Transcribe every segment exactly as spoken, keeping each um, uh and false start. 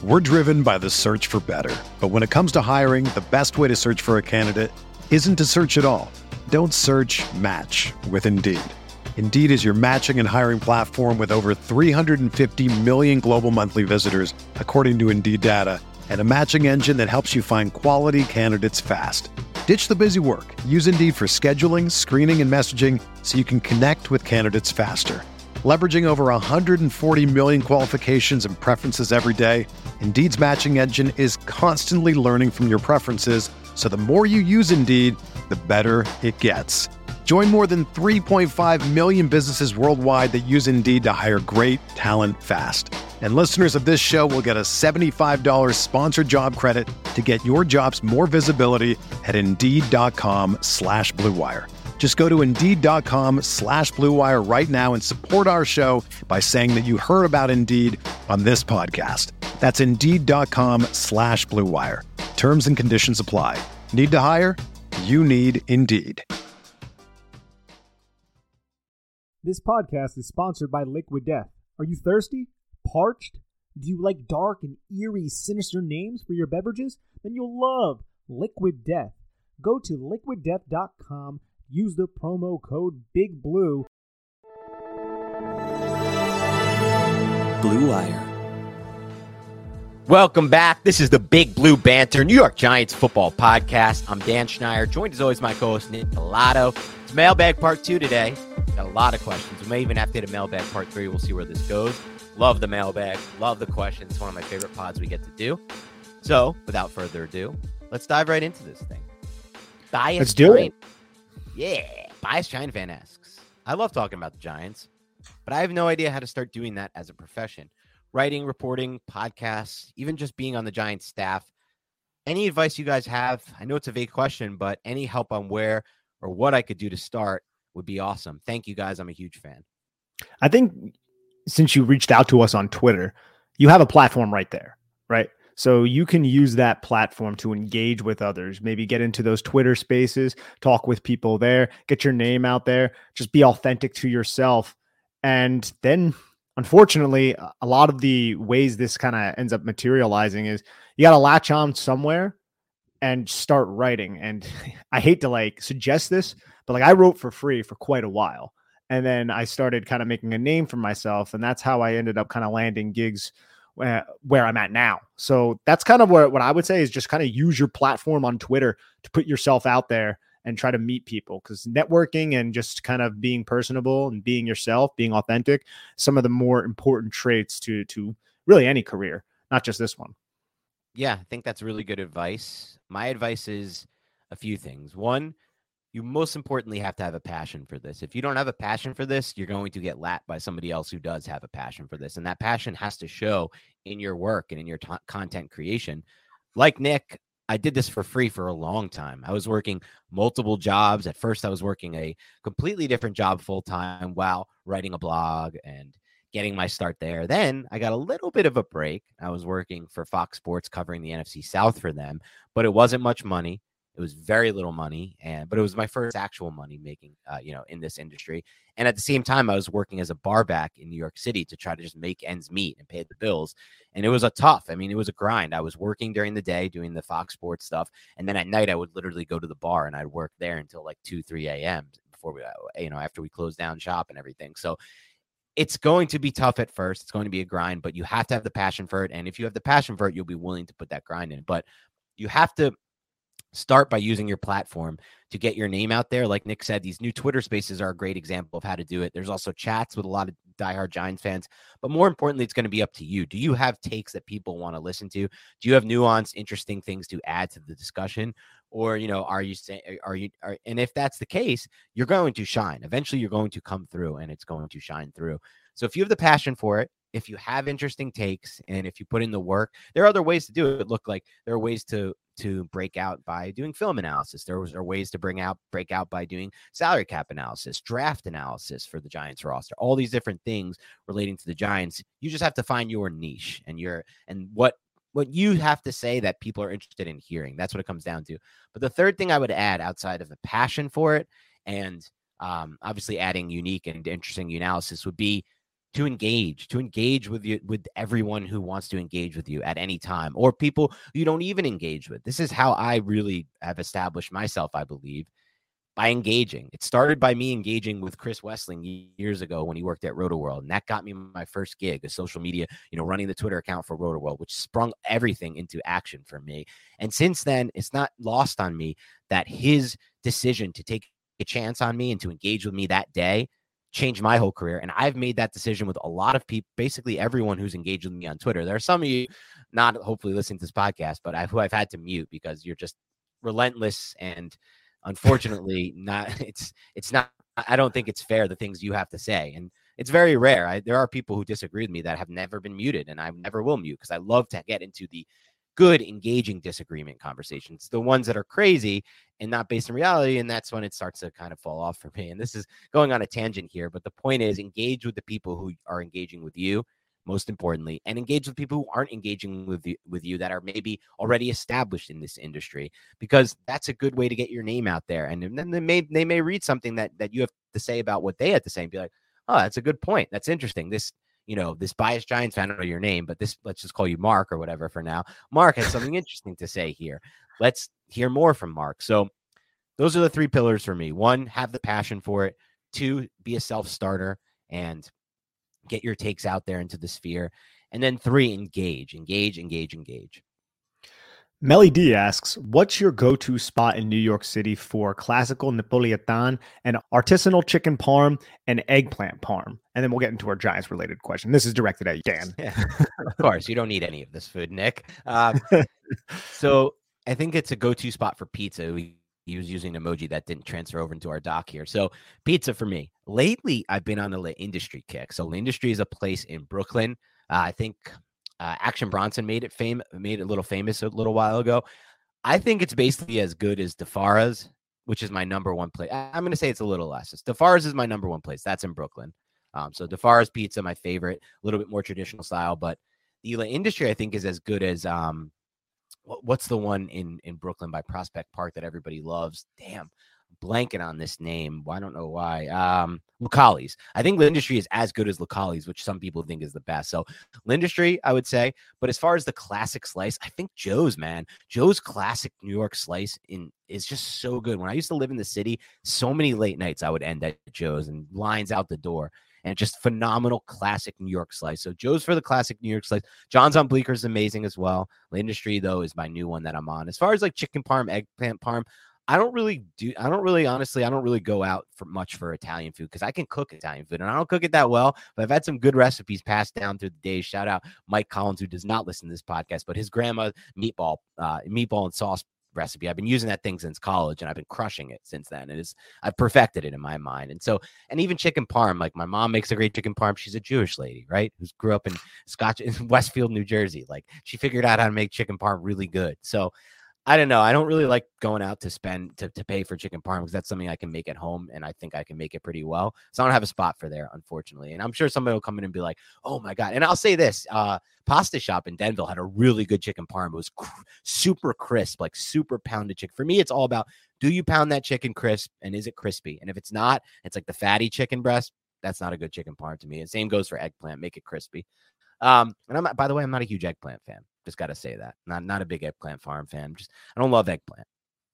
We're driven by the search for better. But when it comes to hiring, the best way to search for a candidate isn't to search at all. Don't search, match with Indeed. Indeed is your matching and hiring platform with over three hundred fifty million global monthly visitors, according to Indeed data, and a matching engine that helps you find quality candidates fast. Ditch the busy work. Use Indeed for scheduling, screening, and messaging so you can connect with candidates faster. Leveraging over one hundred forty million qualifications and preferences every day, Indeed's matching engine is constantly learning from your preferences, so the more you use Indeed, the better it gets. Join more than three point five million businesses worldwide that use Indeed to hire great talent fast. And listeners of this show will get a seventy-five dollars sponsored job credit to get your jobs more visibility at Indeed.com slash Blue Wire. Just go to Indeed.com slash Blue Wire right now and support our show by saying that you heard about Indeed on this podcast. That's Indeed.com slash Blue Wire. Terms and conditions apply. Need to hire? You need Indeed. This podcast is sponsored by Liquid Death. Are you thirsty? Parched? Do you like dark and eerie, sinister names for your beverages? Then you'll love Liquid Death. Go to liquid death dot com. Use the promo code BIGBLUE. Blue Wire. Welcome back. This is the Big Blue Banter, New York Giants football podcast. I'm Dan Schneider, joined as always by my co-host Nick Pilato. It's mailbag part two today. Got a lot of questions. We may even have to hit a mailbag part three. We'll see where this goes. Love the mailbag. Love the questions. It's one of my favorite pods we get to do. So, without further ado, let's dive right into this thing. Biased let's do Giant. it. Yeah. Biased Giant fan asks, I love talking about the Giants, but I have no idea how to start doing that as a profession. Writing, reporting, podcasts, even just being on the Giants staff. Any advice you guys have? I know it's a vague question, but any help on where or what I could do to start would be awesome. Thank you guys. I'm a huge fan. I think since you reached out to us on Twitter, you have a platform right there, right? So you can use that platform to engage with others, maybe get into those Twitter spaces, talk with people there, get your name out there, just be authentic to yourself. And then unfortunately, a lot of the ways this kind of ends up materializing is you got to latch on somewhere and start writing. And I hate to like suggest this, but like I wrote for free for quite a while. And then I started kind of making a name for myself. And that's how I ended up kind of landing gigs where, where I'm at now. So that's kind of what, what I would say is just kind of use your platform on Twitter to put yourself out there and try to meet people, because networking and just kind of being personable and being yourself, being authentic, some of the more important traits to, to really any career, not just this one. Yeah, I think that's really good advice. My advice is a few things. One, you most importantly have to have a passion for this. If you don't have a passion for this, you're going to get lapped by somebody else who does have a passion for this. And that passion has to show in your work and in your t- content creation. Like Nick, I did this for free for a long time. I was working multiple jobs. At first, I was working a completely different job full-time while writing a blog and getting my start there. Then I got a little bit of a break. I was working for Fox Sports covering the N F C South for them, but it wasn't much money. It was very little money, and but it was my first actual money making, uh, you know, in this industry. And at the same time, I was working as a barback in New York City to try to just make ends meet and pay the bills. And it was a tough. I mean, it was a grind. I was working during the day doing the Fox Sports stuff, and then at night I would literally go to the bar and I'd work there until like two, three a.m. before we, you know, after we closed down shop and everything. So it's going to be tough at first. It's going to be a grind, but you have to have the passion for it. And if you have the passion for it, you'll be willing to put that grind in. But you have to start by using your platform to get your name out there. Like Nick said, these new Twitter spaces are a great example of how to do it. There's also chats with a lot of diehard Giants fans, but more importantly, it's going to be up to you. Do you have takes that people want to listen to? Do you have nuanced, interesting things to add to the discussion? Or, you know, are you saying, are you, are, and if that's the case, you're going to shine. Eventually you're going to come through and it's going to shine through. So if you have the passion for it, if you have interesting takes, and if you put in the work, there are other ways to do it. Look, like there are ways to to break out by doing film analysis. There are ways to bring out break out by doing salary cap analysis, draft analysis for the Giants roster, all these different things relating to the Giants. You just have to find your niche and your and what what you have to say that people are interested in hearing. That's what it comes down to. But the third thing I would add outside of the passion for it and um, obviously adding unique and interesting analysis would be to engage, to engage with you, with everyone who wants to engage with you at any time, or people you don't even engage with. This is how I really have established myself, I believe, by engaging. It started by me engaging with Chris Wessling years ago when he worked at RotoWorld, and that got me my first gig, a social media, you know, running the Twitter account for RotoWorld, which sprung everything into action for me. And since then, it's not lost on me that his decision to take a chance on me and to engage with me that day changed my whole career. And I've made that decision with a lot of people, basically everyone who's engaged with me on Twitter. There are some of you not hopefully listening to this podcast, but I, who I've had to mute because you're just relentless. And unfortunately, not it's it's not, I don't think it's fair, the things you have to say. And it's very rare. I, there are people who disagree with me that have never been muted, and I never will mute because I love to get into the good, engaging disagreement conversations, the ones that are crazy and not based in reality. And that's when it starts to kind of fall off for me. And this is going on a tangent here, but the point is engage with the people who are engaging with you, most importantly, and engage with people who aren't engaging with you, with you that are maybe already established in this industry, because that's a good way to get your name out there. And then they may, they may read something that, that you have to say about what they had to say and be like, oh, that's a good point. That's interesting. This, you know, this biased Giants fan, I don't know your name, but this, let's just call you Mark or whatever for now. Mark has something interesting to say here. Let's hear more from Mark. So those are the three pillars for me. One, have the passion for it. Two, be a self-starter and get your takes out there into the sphere. And then three, engage, engage, engage, engage. Melly D asks, what's your go-to spot in New York City for classical Napolitan and artisanal chicken parm and eggplant parm? And then we'll get into our Giants-related question. This is directed at you, Dan. Yeah, of course, you don't need any of this food, Nick. Um, so I think it's a go-to spot for pizza. We He was using an emoji that didn't transfer over into our doc here. So pizza for me. Lately, I've been on a L'Industrie kick. So L'Industrie is a place in Brooklyn. Uh, I think uh, Action Bronson made it fame, made it a little famous a little while ago. I think it's basically as good as DeFara's, which is my number one place. I'm going to say it's a little less. It's DeFara's is my number one place. That's in Brooklyn. Um, so DeFara's pizza, my favorite, a little bit more traditional style. But the L'Industrie, I think, is as good as um, what's the one in, in Brooklyn by Prospect Park that everybody loves? Damn, blanking on this name. I don't know why. Um, Lucali's. I think L'Industrie is as good as Lucali's, which some people think is the best. So L'Industrie, I would say. But as far as the classic slice, I think Joe's, man. Joe's classic New York slice in is just so good. When I used to live in the city, so many late nights I would end at Joe's and lines out the door. And just phenomenal classic New York slice. So Joe's for the classic New York slice. John's on Bleecker is amazing as well. L'Industrie, though, is my new one that I'm on. As far as like chicken parm, eggplant parm, I don't really do. I don't really, honestly, I don't really go out for much for Italian food because I can cook Italian food and I don't cook it that well. But I've had some good recipes passed down through the days. Shout out Mike Collins, who does not listen to this podcast, but his grandma meatball, uh, meatball and sauce recipe. I've been using that thing since college and I've been crushing it since then. It is, I've perfected it in my mind. And so, and even chicken parm, like my mom makes a great chicken parm. She's a Jewish lady, right? Who's grew up in Scotch in Westfield, New Jersey. Like she figured out how to make chicken parm really good. So I don't know. I don't really like going out to spend to, to pay for chicken parm because that's something I can make at home and I think I can make it pretty well. So I don't have a spot for there, unfortunately. And I'm sure somebody will come in and be like, oh my God. And I'll say this, uh, Pasta Shop in Denville had a really good chicken parm. It was cr- super crisp, like super pounded chicken. For me, it's all about, do you pound that chicken crisp and is it crispy? And if it's not, it's like the fatty chicken breast. That's not a good chicken parm to me. And same goes for eggplant, make it crispy. Um, and I'm not, by the way, I'm not a huge eggplant fan. Just got to say that. Not not a big eggplant farm fan. Just I don't love eggplant.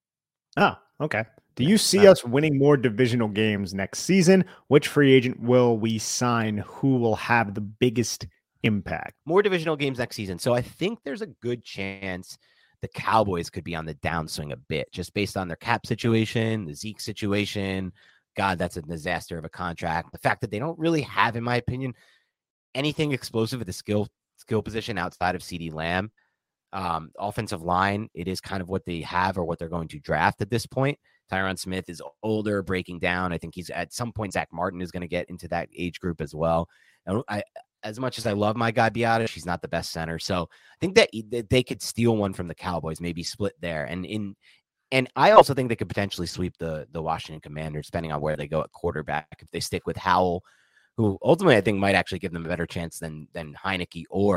Oh, okay. Do Yeah, you see uh, us winning more divisional games next season? Which free agent will we sign? Who will have the biggest impact? More divisional games next season. So I think there's a good chance the Cowboys could be on the downswing a bit, just based on their cap situation, the Zeke situation. God, that's a disaster of a contract. The fact that they don't really have, in my opinion, anything explosive at the skill skill position outside of CeeDee Lamb. Um, offensive line, it is kind of what they have or what they're going to draft at this point. Tyron Smith is older, breaking down. I think he's at some point, Zach Martin is going to get into that age group as well. I, I, as much as I love my guy Biadasz, he's not the best center. So I think that, that they could steal one from the Cowboys, maybe split there. And in And I also think they could potentially sweep the, the Washington Commanders, depending on where they go at quarterback. If they stick with Howell, who ultimately I think might actually give them a better chance than than Heineke or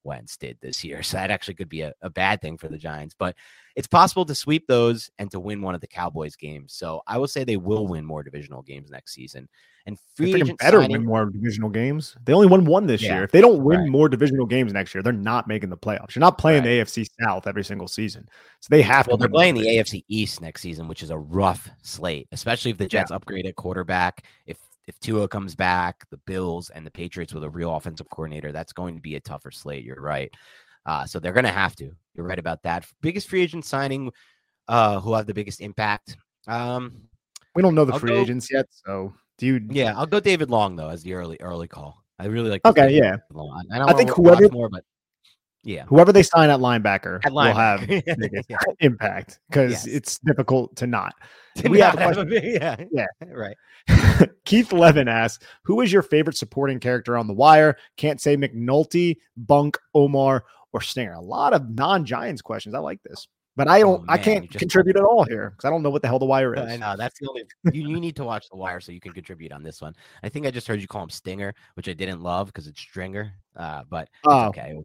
Wentz did this year. So that actually could be a, a bad thing for the Giants. But it's possible to sweep those and to win one of the Cowboys games. So I will say they will win more divisional games next season. And free agent better signing, win more divisional games. They only won one this Yeah, year. If they don't win right. more divisional games next year, they're not making the playoffs. You're not playing Right. the A F C South every single season. So they have Well, to they're win more playing the divisions. A F C East next season, which is a rough slate, especially if the Jets upgrade at quarterback. If if Tua comes back, the Bills and the Patriots with a real offensive coordinator, that's going to be a tougher slate. You're right. Uh, so they're going to have to. You're right about that. Biggest free agent signing, uh, who have the biggest impact? Um, We don't know the I'll free go- agents yet. So do you? yeah, I'll go David Long though as the early early call. I really like. the Okay, David yeah. Long. I, don't I think wanna watch whoever- more, but yeah, Whoever they sign at linebacker, At will have linebacker. biggest Yeah. impact because Yes. it's difficult to not. Did We have not a have a big- yeah, Yeah. right. Keith Levin asks, who is your favorite supporting character on The Wire? Can't say McNulty, Bunk, Omar, or Stinger. A lot of non-Giants questions. I like this. But I don't Oh, I man, can't you just- contribute at all here because I don't know what the hell The Wire is. I know that's the only you, you need to watch The Wire so you can contribute on this one. I think I just heard you call him Stinger, which I didn't love because it's Stringer. Uh, but it's Oh. okay.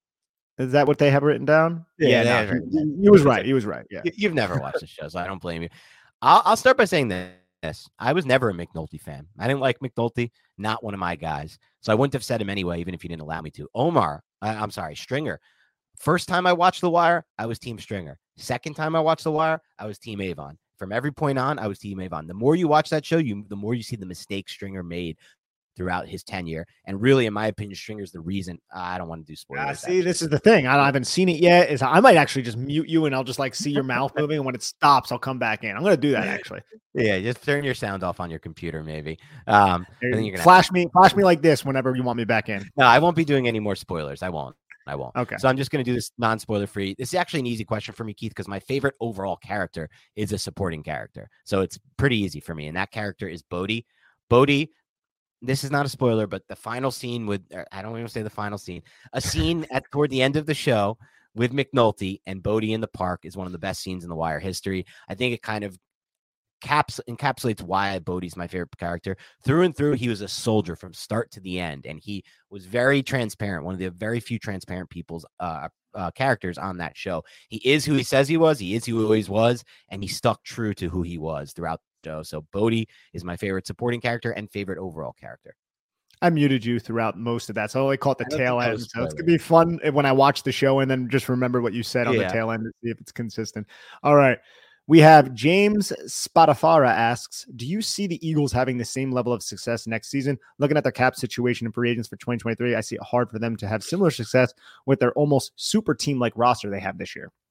Is that what they have written down? Yeah, they no, have he, written he- down. he was It's right. like- He was right. Yeah. You- You've never watched the show, so I don't blame you. I'll, I'll start by saying this. I was never a McNulty fan. I didn't like McNulty, not one of my guys. So I wouldn't have said him anyway, even if you didn't allow me to. Omar, I, I'm sorry, Stringer. First time I watched The Wire, I was Team Stringer. Second time I watched The Wire, I was Team Avon. From every point on, I was Team Avon. The more you watch that show, you the more you see the mistakes Stringer made throughout his tenure. And really, in my opinion, Stringer's the reason. I don't want to do spoilers. Uh, see, actually. this is the thing. I haven't seen it yet. Is I might actually just mute you and I'll just like see your mouth moving. And when it stops, I'll come back in. I'm going to do that actually. Yeah, just turn your sound off on your computer, maybe. Um, and then you're gonna Flash me, flash me like this whenever you want me back in. No, I won't be doing any more spoilers. I won't. I won't. Okay. So I'm just going to do this non-spoiler free. This is actually an easy question for me, Keith, because my favorite overall character is a supporting character. So it's pretty easy for me. And that character is Bodie. Bodie, this is not a spoiler, but the final scene with, I don't even say the final scene, a scene at toward the end of the show with McNulty and Bodie in the park is one of the best scenes in the Wire history. I think it kind of caps encapsulates why Bodie's my favorite character. Through and through, he was a soldier from start to the end, and he was very transparent. One of the very few transparent people's uh, uh, characters on that show. He is who he says he was. He is who he always was, and he stuck true to who he was throughout the show. So Bodie is my favorite supporting character and favorite overall character. I muted you throughout most of that, so I only caught the I don't tail think that end. was So it's spoiler. gonna be fun when I watch the show and then just remember what you said on Yeah. the tail end to see if it's consistent. All right. We have James Spadafara asks, do you see the Eagles having the same level of success next season? Looking at their cap situation and free agents for twenty twenty-three, I see it hard for them to have similar success with their almost super team-like roster they have this year.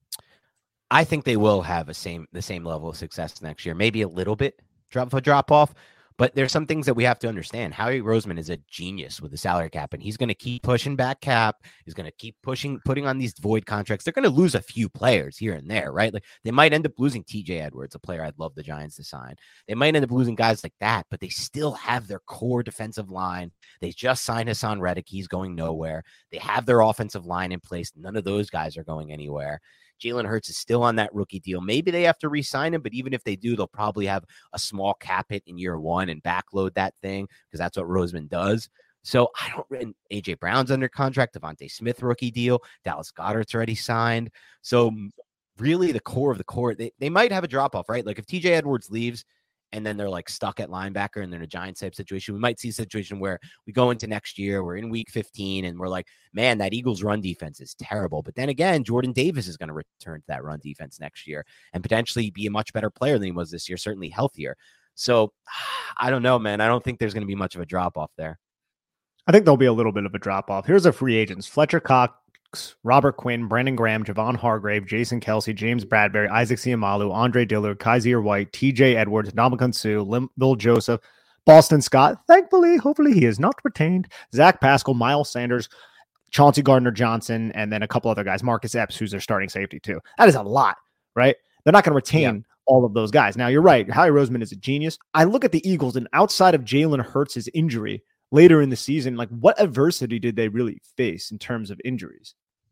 I think they will have a same the same level of success next year. Maybe a little bit drop a drop off, but there's some things that we have to understand. Howie Roseman is a genius with the salary cap, and he's going to keep pushing back cap. He's going to keep pushing, putting on these void contracts. They're going to lose a few players here and there, right? Like they might end up losing T J Edwards, a player I'd love the Giants to sign. They might end up losing guys like that, but they still have their core defensive line. They just signed Hassan Reddick. He's going nowhere. They have their offensive line in place. None of those guys are going anywhere. Jalen Hurts is still on that rookie deal. Maybe they have to re-sign him, but even if they do, they'll probably have a small cap hit in year one and backload that thing because that's what Roseman does. So I don't. And A J Brown's under contract. Devontae Smith rookie deal. Dallas Goedert's already signed. So really, the core of the core, they, they might have a drop off, right? Like if T J Edwards leaves and then they're like stuck at linebacker and they're in a Giants type situation, we might see a situation where we go into next year, we're in week fifteen and we're like, man, that Eagles run defense is terrible. But then again, Jordan Davis is going to return to that run defense next year and potentially be a much better player than he was this year, certainly healthier. So I don't know, man. I don't think there's going to be much of a drop off there. I think there'll be a little bit of a drop off. Here's our free agents: Fletcher Cox, Robert Quinn, Brandon Graham, Javon Hargrave, Jason Kelsey, James Bradbury, Isaac Siamalu, Andre Dillard, Kaiser White, T J Edwards, Ndamukong Suh, Linville Joseph, Boston Scott. Thankfully, hopefully he is not retained. Zach Pascal, Miles Sanders, Chauncey Gardner-Johnson, and then a couple other guys. Marcus Epps, who's their starting safety too. That is a lot, right? They're not going to retain yeah. all of those guys. Now, you're right. Howie Roseman is a genius. I look at the Eagles, and outside of Jalen Hurts' injury later in the season, like what adversity did they really face in terms of injuries?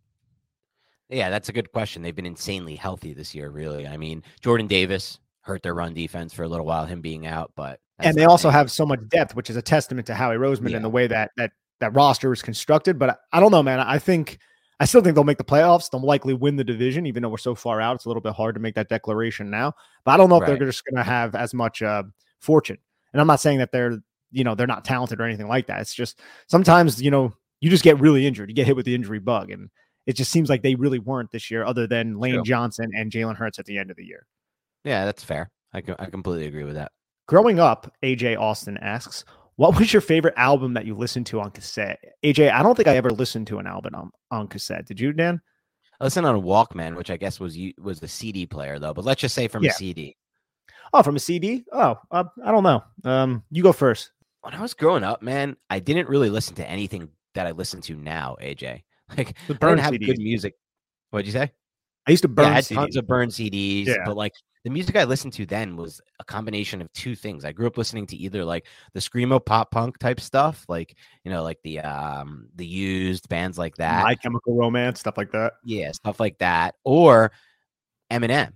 Yeah, that's a good question. They've been insanely healthy this year, really. I mean, Jordan Davis hurt their run defense for a little while, him being out, but and they also have so much depth, which is a testament to Howie Roseman yeah. and the way that that that roster is constructed. But I, I don't know, man. I think I still think they'll make the playoffs. They'll likely win the division, even though we're so far out. It's a little bit hard to make that declaration now. But I don't know if Right. they're just going to have as much uh, fortune. And I'm not saying that they're, you know, they're not talented or anything like that. It's just sometimes, you know, you just get really injured. You get hit with the injury bug. And it just seems like they really weren't this year, other than Lane True. Johnson and Jalen Hurts at the end of the year. Yeah, that's fair. I, co- I completely agree with that. Growing up, A J Austin asks, what was your favorite album that you listened to on cassette? A J, I don't think I ever listened to an album on, on cassette. Did you, Dan? I listened on a Walkman, which I guess was you was the C D player though. But let's just say from Yeah. a C D. Oh, from a C D? Oh, uh, I don't know. Um, you go first. When I was growing up, man, I didn't really listen to anything that I listen to now, A J. Like, The I burn didn't have C Ds. good music. What'd you say? I used to burn Yeah, I had C Ds. tons of burn C Ds, Yeah. but like the music I listened to then was a combination of two things. I grew up listening to either like the screamo pop punk type stuff, like you know, like the um the Used, bands like that, My Chemical Romance, stuff like that. yeah, stuff like that, or Eminem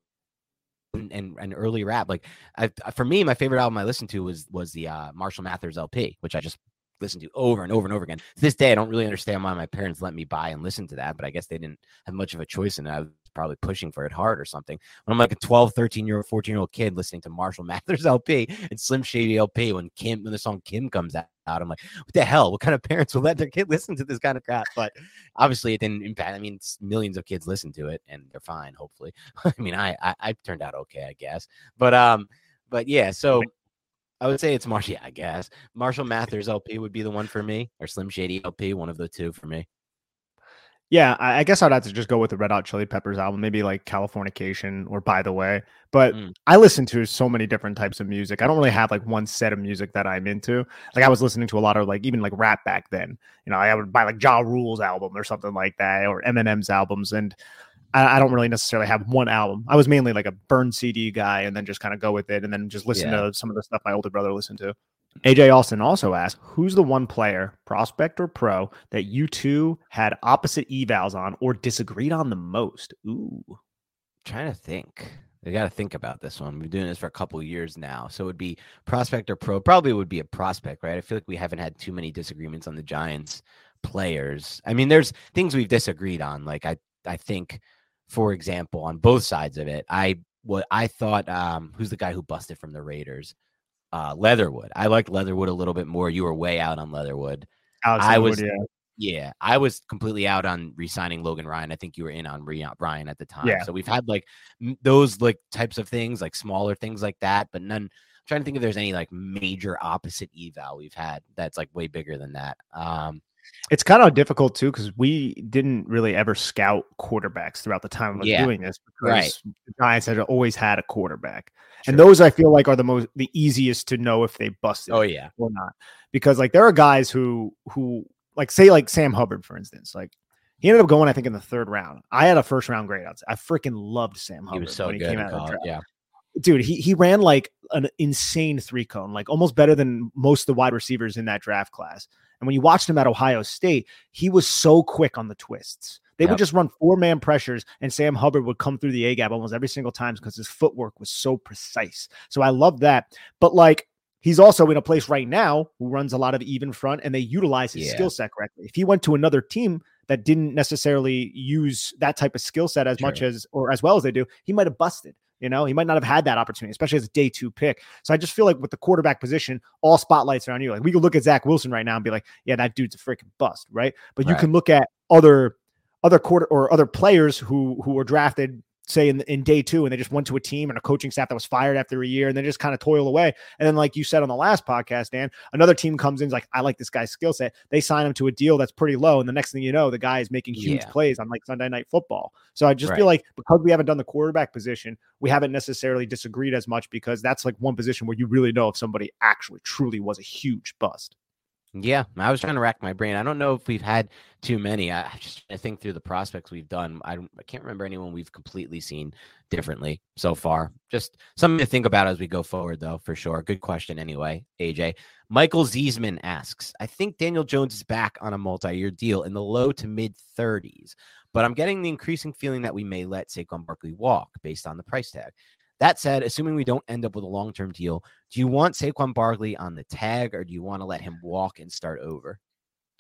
and, and and early rap. Like I, for me, my favorite album I listened to was was the uh, Marshall Mathers L P, which I just listened to over and over and over again. To this day, I don't really understand why my parents let me buy and listen to that, but I guess they didn't have much of a choice in it. I was probably pushing for it hard or something. When I'm like a twelve, thirteen year old, fourteen year old kid listening to Marshall Mathers L P and Slim Shady L P when Kim, when the song Kim comes out, I'm like, what the hell? What kind of parents will let their kid listen to this kind of crap? But obviously it didn't impact. I mean, millions of kids listen to it and they're fine, hopefully. I mean, I, I, I turned out okay, I guess. But, um, but yeah, so I would say it's Marshall. Yeah, I guess Marshall Mathers L P would be the one for me, or Slim Shady L P, one of the two for me. Yeah, I, I guess I'd have to just go with the Red Hot Chili Peppers album, maybe like Californication or By the Way. But Mm. I listen to so many different types of music. I don't really have like one set of music that I'm into. Like I was listening to a lot of like even like rap back then. You know, I would buy like Ja Rule's album or something like that, or Eminem's albums, and I, I don't really necessarily have one album. I was mainly like a burn C D guy, and then just kind of go with it, and then just listen Yeah. to some of the stuff my older brother listened to. A J Austin also asked, who's the one player, prospect or pro, that you two had opposite evals on or disagreed on the most? Ooh. Trying to think. I got to think about this one. We've been doing this for a couple of years now. So it would be prospect or pro. Probably would be a prospect, right? I feel like we haven't had too many disagreements on the Giants players. I mean, there's things we've disagreed on. Like I, I think, for example, on both sides of it, I what I thought, um, who's the guy who busted from the Raiders? Uh, Leatherwood. I liked Leatherwood a little bit more. You were way out on Leatherwood. Alex I Leatherwood, was, yeah. yeah, I was completely out on re-signing Logan Ryan. I think you were in on re- Ryan at the time. Yeah. So we've had like m- those like types of things, like smaller things like that, but none. I'm trying to think if there's any like major opposite eval we've had that's like way bigger than that. Um, It's kind of difficult too because we didn't really ever scout quarterbacks throughout the time of us Yeah, doing this because right. the Giants had always had a quarterback. True. And those I feel like are the most the easiest to know if they busted Oh yeah, or not. Because like there are guys who who like say like Sam Hubbard, for instance, like he ended up going, I think, in the third round. I had a first round grade. I freaking loved Sam Hubbard. he was so when he good came in out of the college. draft. Yeah, Dude, he he ran like an insane three cone, like almost better than most of the wide receivers in that draft class. And when you watched him at Ohio State, he was so quick on the twists. They Yep. would just run four man pressures, and Sam Hubbard would come through the A gap almost every single time because his footwork was so precise. So I love that. But like, he's also in a place right now who runs a lot of even front, and they utilize his Yeah. skill set correctly. If he went to another team that didn't necessarily use that type of skill set as much True. as or as well as they do, he might have busted. You know, he might not have had that opportunity, especially as a day two pick. So I just feel like with the quarterback position, all spotlights are on you. Like we could look at Zach Wilson right now and be like, yeah, that dude's a freaking bust, right? But you Right. can look at other other quarter or other players who who were drafted, say in in day two, and they just went to a team and a coaching staff that was fired after a year, and they just kind of toil away. And then, like you said on the last podcast, Dan, another team comes in, is like, I like this guy's skill set. They sign him to a deal that's pretty low, and the next thing you know, the guy is making huge Yeah. plays on like Sunday Night Football. So I just Right. feel like because we haven't done the quarterback position, we haven't necessarily disagreed as much because that's like one position where you really know if somebody actually truly was a huge bust. Yeah, I was trying to rack my brain. I don't know if we've had too many. I I just I think through the prospects we've done, I, don't- I can't remember anyone we've completely seen differently so far. Just something to think about as we go forward, though, for sure. Good question anyway, A J. Michael Ziesman asks, I think Daniel Jones is back on a multi-year deal in the low to mid thirties, but I'm getting the increasing feeling that we may let Saquon Barkley walk based on the price tag. That said, assuming we don't end up with a long-term deal, do you want Saquon Barkley on the tag or do you want to let him walk and start over?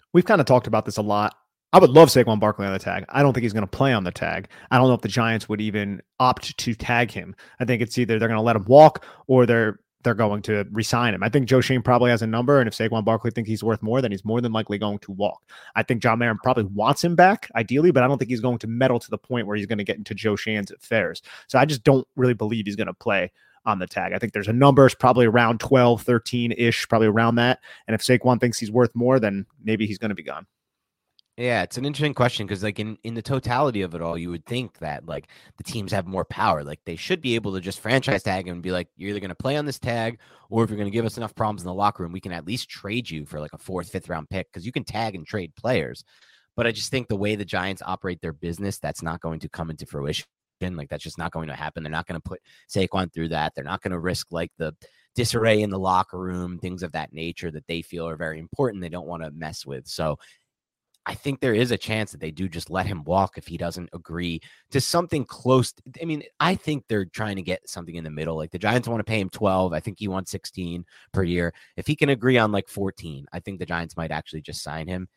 we've kind of talked about this a lot. I would love Saquon Barkley on the tag. I don't think he's going to play on the tag. I don't know if the Giants would even opt to tag him. I think it's either they're going to let him walk or they're they're going to re-sign him. I think Joe Schoen probably has a number, and if Saquon Barkley thinks he's worth more, then he's more than likely going to walk. I think John Marin probably wants him back, ideally, but I don't think he's going to meddle to the point where he's going to get into Joe Schoen's affairs. So I just don't really believe he's going to play on the tag. I think there's a number, it's probably around twelve, thirteen-ish, probably around that. And if Saquon thinks he's worth more, then maybe he's going to be gone. Yeah, it's an interesting question because, like, in, in the totality of it all, you would think that, like, the teams have more power. Like, they should be able to just franchise tag him and be like, you're either going to play on this tag, or if you're going to give us enough problems in the locker room, we can at least trade you for, like, a fourth, fifth round pick, because you can tag and trade players. But I just think the way the Giants operate their business, that's not going to come into fruition. Like, that's just not going to happen. They're not going to put Saquon through that. They're not going to risk, like, the disarray in the locker room, things of that nature that they feel are very important. They don't want to mess with. So I think there is a chance that they do just let him walk if he doesn't agree to something close. To, I mean, I think they're trying to get something in the middle. Like, the Giants want to pay him twelve. I think he wants sixteen per year. If he can agree on like fourteen, I think the Giants might actually just sign him.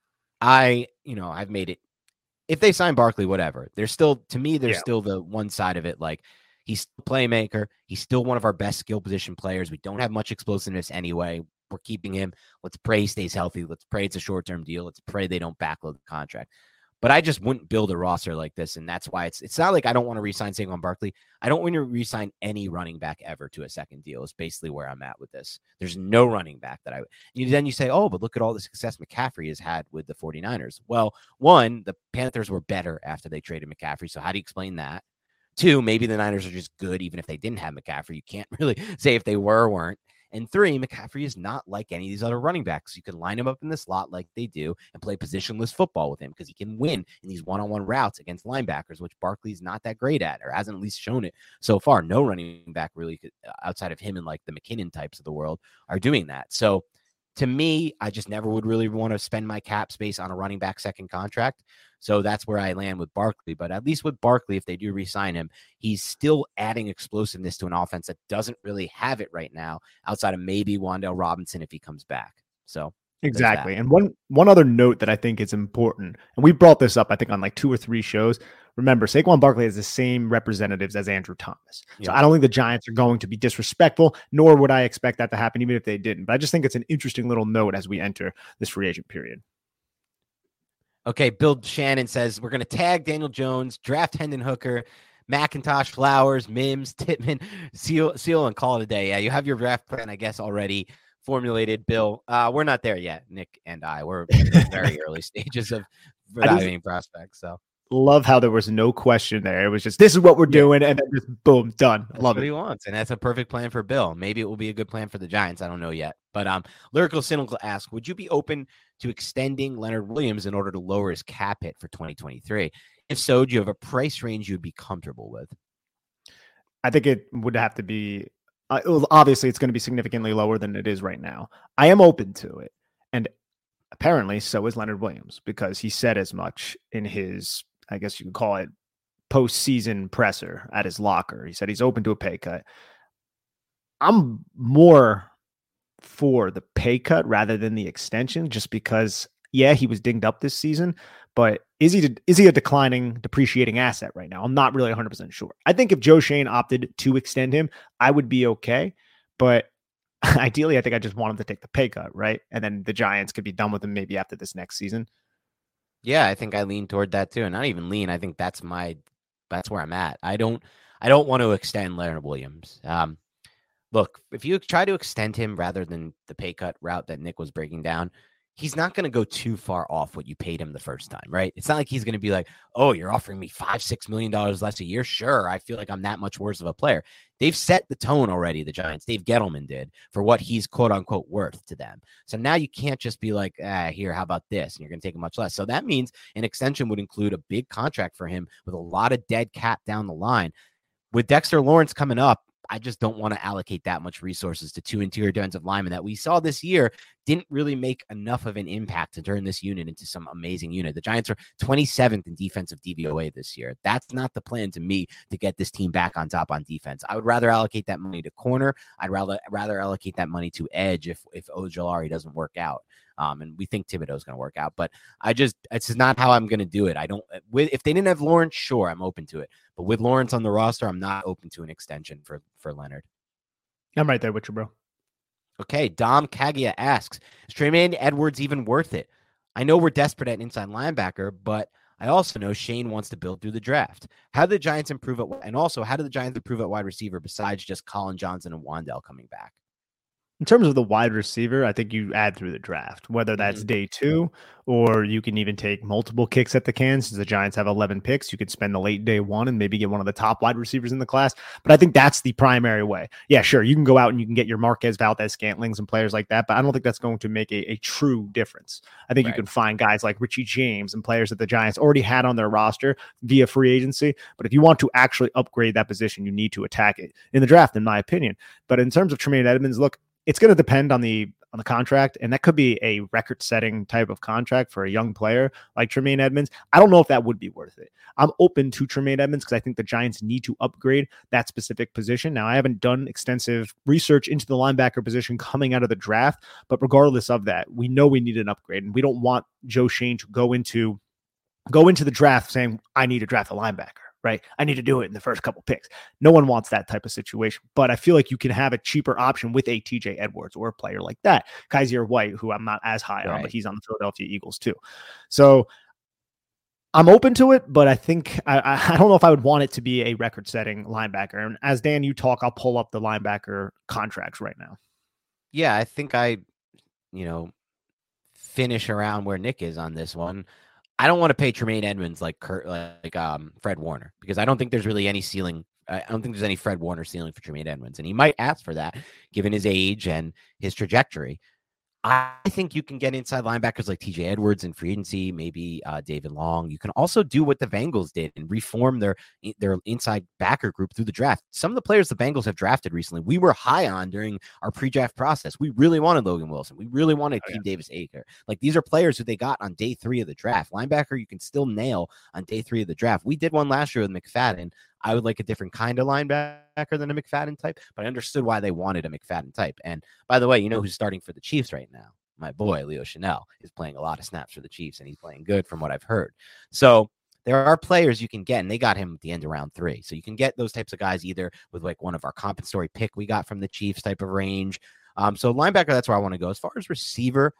I, you know, I've made it. If they sign Barkley, whatever, there's still, to me, there's yeah. still the one side of it. Like, he's a playmaker. He's still one of our best skill position players. We don't have much explosiveness anyway. We're keeping him. Let's pray he stays healthy. Let's pray it's a short-term deal. Let's pray they don't backload the contract. But I just wouldn't build a roster like this, and that's why it's it's not like I don't want to re-sign Saquon Barkley. I don't want to re-sign any running back ever to a second deal. Is basically where I'm at with this. There's no running back that I you then you say, oh, but look at all the success McCaffrey has had with the 49ers. Well, one, the Panthers were better after they traded McCaffrey, so how do you explain that? Two, maybe the Niners are just good even if they didn't have McCaffrey. You can't really say if they were or weren't. And three, McCaffrey is not like any of these other running backs. You can line him up in the slot like they do and play positionless football with him because he can win in these one-on-one routes against linebackers, which Barkley's not that great at, or hasn't at least shown it so far. No running back really outside of him and like the McKinnon types of the world are doing that. So to me, I just never would really want to spend my cap space on a running back second contract. So that's where I land with Barkley. But at least with Barkley, if they do re-sign him, he's still adding explosiveness to an offense that doesn't really have it right now, outside of maybe Wan'Dale Robinson if he comes back. So exactly. And one one other note that I think is important, and we brought this up, I think, on like two or three shows. Remember, Saquon Barkley has the same representatives as Andrew Thomas. So yeah. I don't think the Giants are going to be disrespectful, nor would I expect that to happen, even if they didn't. But I just think it's an interesting little note as we enter this free agent period. Okay, Bill Shannon says we're going to tag Daniel Jones, draft Hendon Hooker, McIntosh, Flowers, Mims, Tittman, Seal, Seal, and call it a day. Yeah, you have your draft plan, I guess, already formulated, Bill. Uh, we're not there yet, Nick and I. We're in the very early stages of evaluating prospects. So love how there was no question there. It was just, this is what we're yeah. doing, and then just boom, done. That's love what it. he wants, and that's a perfect plan for Bill. Maybe it will be a good plan for the Giants. I don't know yet. But um, Lyrical Cynical asks, would you be open to extending Leonard Williams in order to lower his cap hit for twenty twenty-three? If so, do you have a price range you'd be comfortable with? I think it would have to be, uh, well, obviously it's going to be significantly lower than it is right now. I am open to it. And apparently so is Leonard Williams, because he said as much in his, I guess you could call it, postseason presser at his locker. He said he's open to a pay cut. I'm more for the pay cut rather than the extension, just because, yeah, he was dinged up this season, but is he is he a declining, depreciating asset right now? I'm not really one hundred percent sure. I think if Joe Schoen opted to extend him, I would be okay, but ideally, I think I just want him to take the pay cut, right? And then the Giants could be done with him maybe after this next season. Yeah, I think I lean toward that too, and not even lean. I think that's my that's where I'm at. I don't I don't want to extend Leonard Williams. Um, Look, if you try to extend him rather than the pay cut route that Nick was breaking down, he's not going to go too far off what you paid him the first time, right? It's not like he's going to be like, oh, you're offering me five, six million dollars less a year. Sure, I feel like I'm that much worse of a player. They've set the tone already, the Giants. Dave Gettleman did, for what he's quote unquote worth to them. So now you can't just be like, ah, here, how about this? And you're going to take much less. So that means an extension would include a big contract for him with a lot of dead cap down the line. With Dexter Lawrence coming up, I just don't want to allocate that much resources to two interior defensive linemen that we saw this year didn't really make enough of an impact to turn this unit into some amazing unit. The Giants are twenty-seventh in defensive D V O A this year. That's not the plan to me to get this team back on top on defense. I would rather allocate that money to corner. I'd rather rather allocate that money to edge if if Ojulari doesn't work out. Um, and we think Thibodeau's going to work out, but I just, it's not how I'm going to do it. I don't, with, if they didn't have Lawrence, sure, I'm open to it. But with Lawrence on the roster, I'm not open to an extension for, for Leonard. I'm right there with you, bro. Okay, Dom Kagia asks, is Tremaine Edwards even worth it? I know we're desperate at inside linebacker, but I also know Shane wants to build through the draft. How do the Giants improve at, and also how do the Giants improve at wide receiver besides just Colin Johnson and Wan'Dale coming back? In terms of the wide receiver, I think you add through the draft, whether that's mm-hmm. day two or you can even take multiple kicks at the can. Since the Giants have eleven picks, you could spend the late day one and maybe get one of the top wide receivers in the class. But I think that's the primary way. Yeah, sure. You can go out and you can get your Marquez Valdez-Scantlings and players like that, but I don't think that's going to make a, a true difference. I think right. you can find guys like Richie James and players that the Giants already had on their roster via free agency. But if you want to actually upgrade that position, you need to attack it in the draft, in my opinion. But in terms of Tremaine Edmunds, look, it's going to depend on the on the contract, and that could be a record-setting type of contract for a young player like Tremaine Edmunds. I don't know if that would be worth it. I'm open to Tremaine Edmunds because I think the Giants need to upgrade that specific position. Now, I haven't done extensive research into the linebacker position coming out of the draft, but regardless of that, we know we need an upgrade, and we don't want Joe Schoen to go into go into the draft saying, I need to draft a linebacker. Right. I need to do it in the first couple picks. No one wants that type of situation, but I feel like you can have a cheaper option with a T J Edwards or a player like that. Kaiser White, who I'm not as high right. on, but he's on the Philadelphia Eagles too. So I'm open to it, but I think I, I don't know if I would want it to be a record setting linebacker. And as Dan, you talk, I'll pull up the linebacker contracts right now. Yeah. I think I, you know, finish around where Nick is on this one. I don't want to pay Tremaine Edmunds like Kurt, like um, Fred Warner, because I don't think there's really any ceiling. I don't think there's any Fred Warner ceiling for Tremaine Edmunds, and he might ask for that given his age and his trajectory. I think you can get inside linebackers like T J Edwards in free agency, maybe uh, David Long. You can also do what the Bengals did and reform their their inside backer group through the draft. Some of the players the Bengals have drafted recently, we were high on during our pre-draft process. We really wanted Logan Wilson. We really wanted oh, Keem yeah. Davis-Acre. Like, these are players who they got on day three of the draft. Linebacker, you can still nail on day three of the draft. We did one last year with McFadden. I would like a different kind of linebacker than a McFadden type, but I understood why they wanted a McFadden type. And by the way, you know who's starting for the Chiefs right now? My boy, Leo Chanel, is playing a lot of snaps for the Chiefs, and he's playing good from what I've heard. So there are players you can get, and they got him at the end of round three. So you can get those types of guys either with like one of our compensatory pick we got from the Chiefs type of range. Um, so linebacker, that's where I want to go. As far as receiver,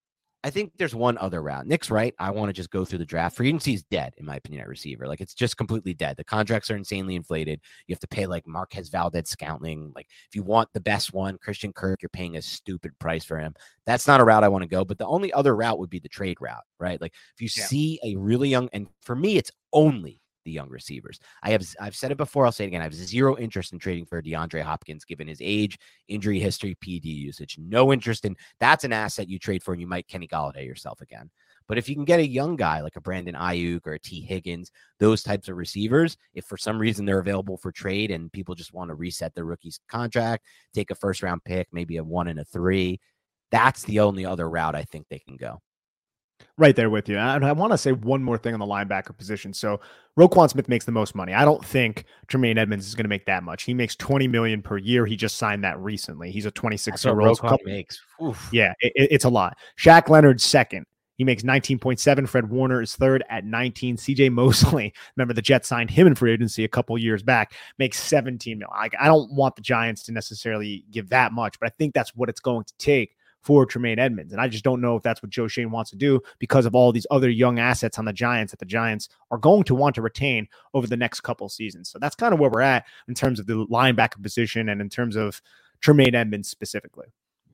I think there's one other route. Nick's right. I want to just go through the draft. Free agency is dead, in my opinion, at receiver. Like, it's just completely dead. The contracts are insanely inflated. You have to pay like Marquez Valdez-Scantling. Like, if you want the best one, Christian Kirk, you're paying a stupid price for him. That's not a route I want to go. But the only other route would be the trade route, right? Like, if you yeah. see a really young, and for me, it's only the young receivers. I have, I've said it before, I'll say it again. I have zero interest in trading for DeAndre Hopkins, given his age, injury history, P D usage. No interest in, that's an asset you trade for, and you might Kenny Golladay yourself again. But if you can get a young guy like a Brandon Ayuk or a T Higgins, those types of receivers, if for some reason they're available for trade and people just want to reset their rookie's contract, take a first round pick, maybe a one and a three, that's the only other route I think they can go. Right there with you. And I want to say one more thing on the linebacker position. So Roquan Smith makes the most money. I don't think Tremaine Edmunds is going to make that much. He makes twenty million dollars per year. He just signed that recently. He's a twenty-six-year-old. Roquan makes. Oof. Yeah, it, it's a lot. Shaq Leonard's second. He makes nineteen point seven. Fred Warner is third at nineteen. C J Mosley, remember the Jets signed him in free agency a couple years back, makes seventeen million dollars. I, I don't want the Giants to necessarily give that much, but I think that's what it's going to take for Tremaine Edmunds. And I just don't know if that's what Joe Schoen wants to do because of all these other young assets on the Giants that the Giants are going to want to retain over the next couple seasons. So that's kind of where we're at in terms of the linebacker position and in terms of Tremaine Edmunds specifically.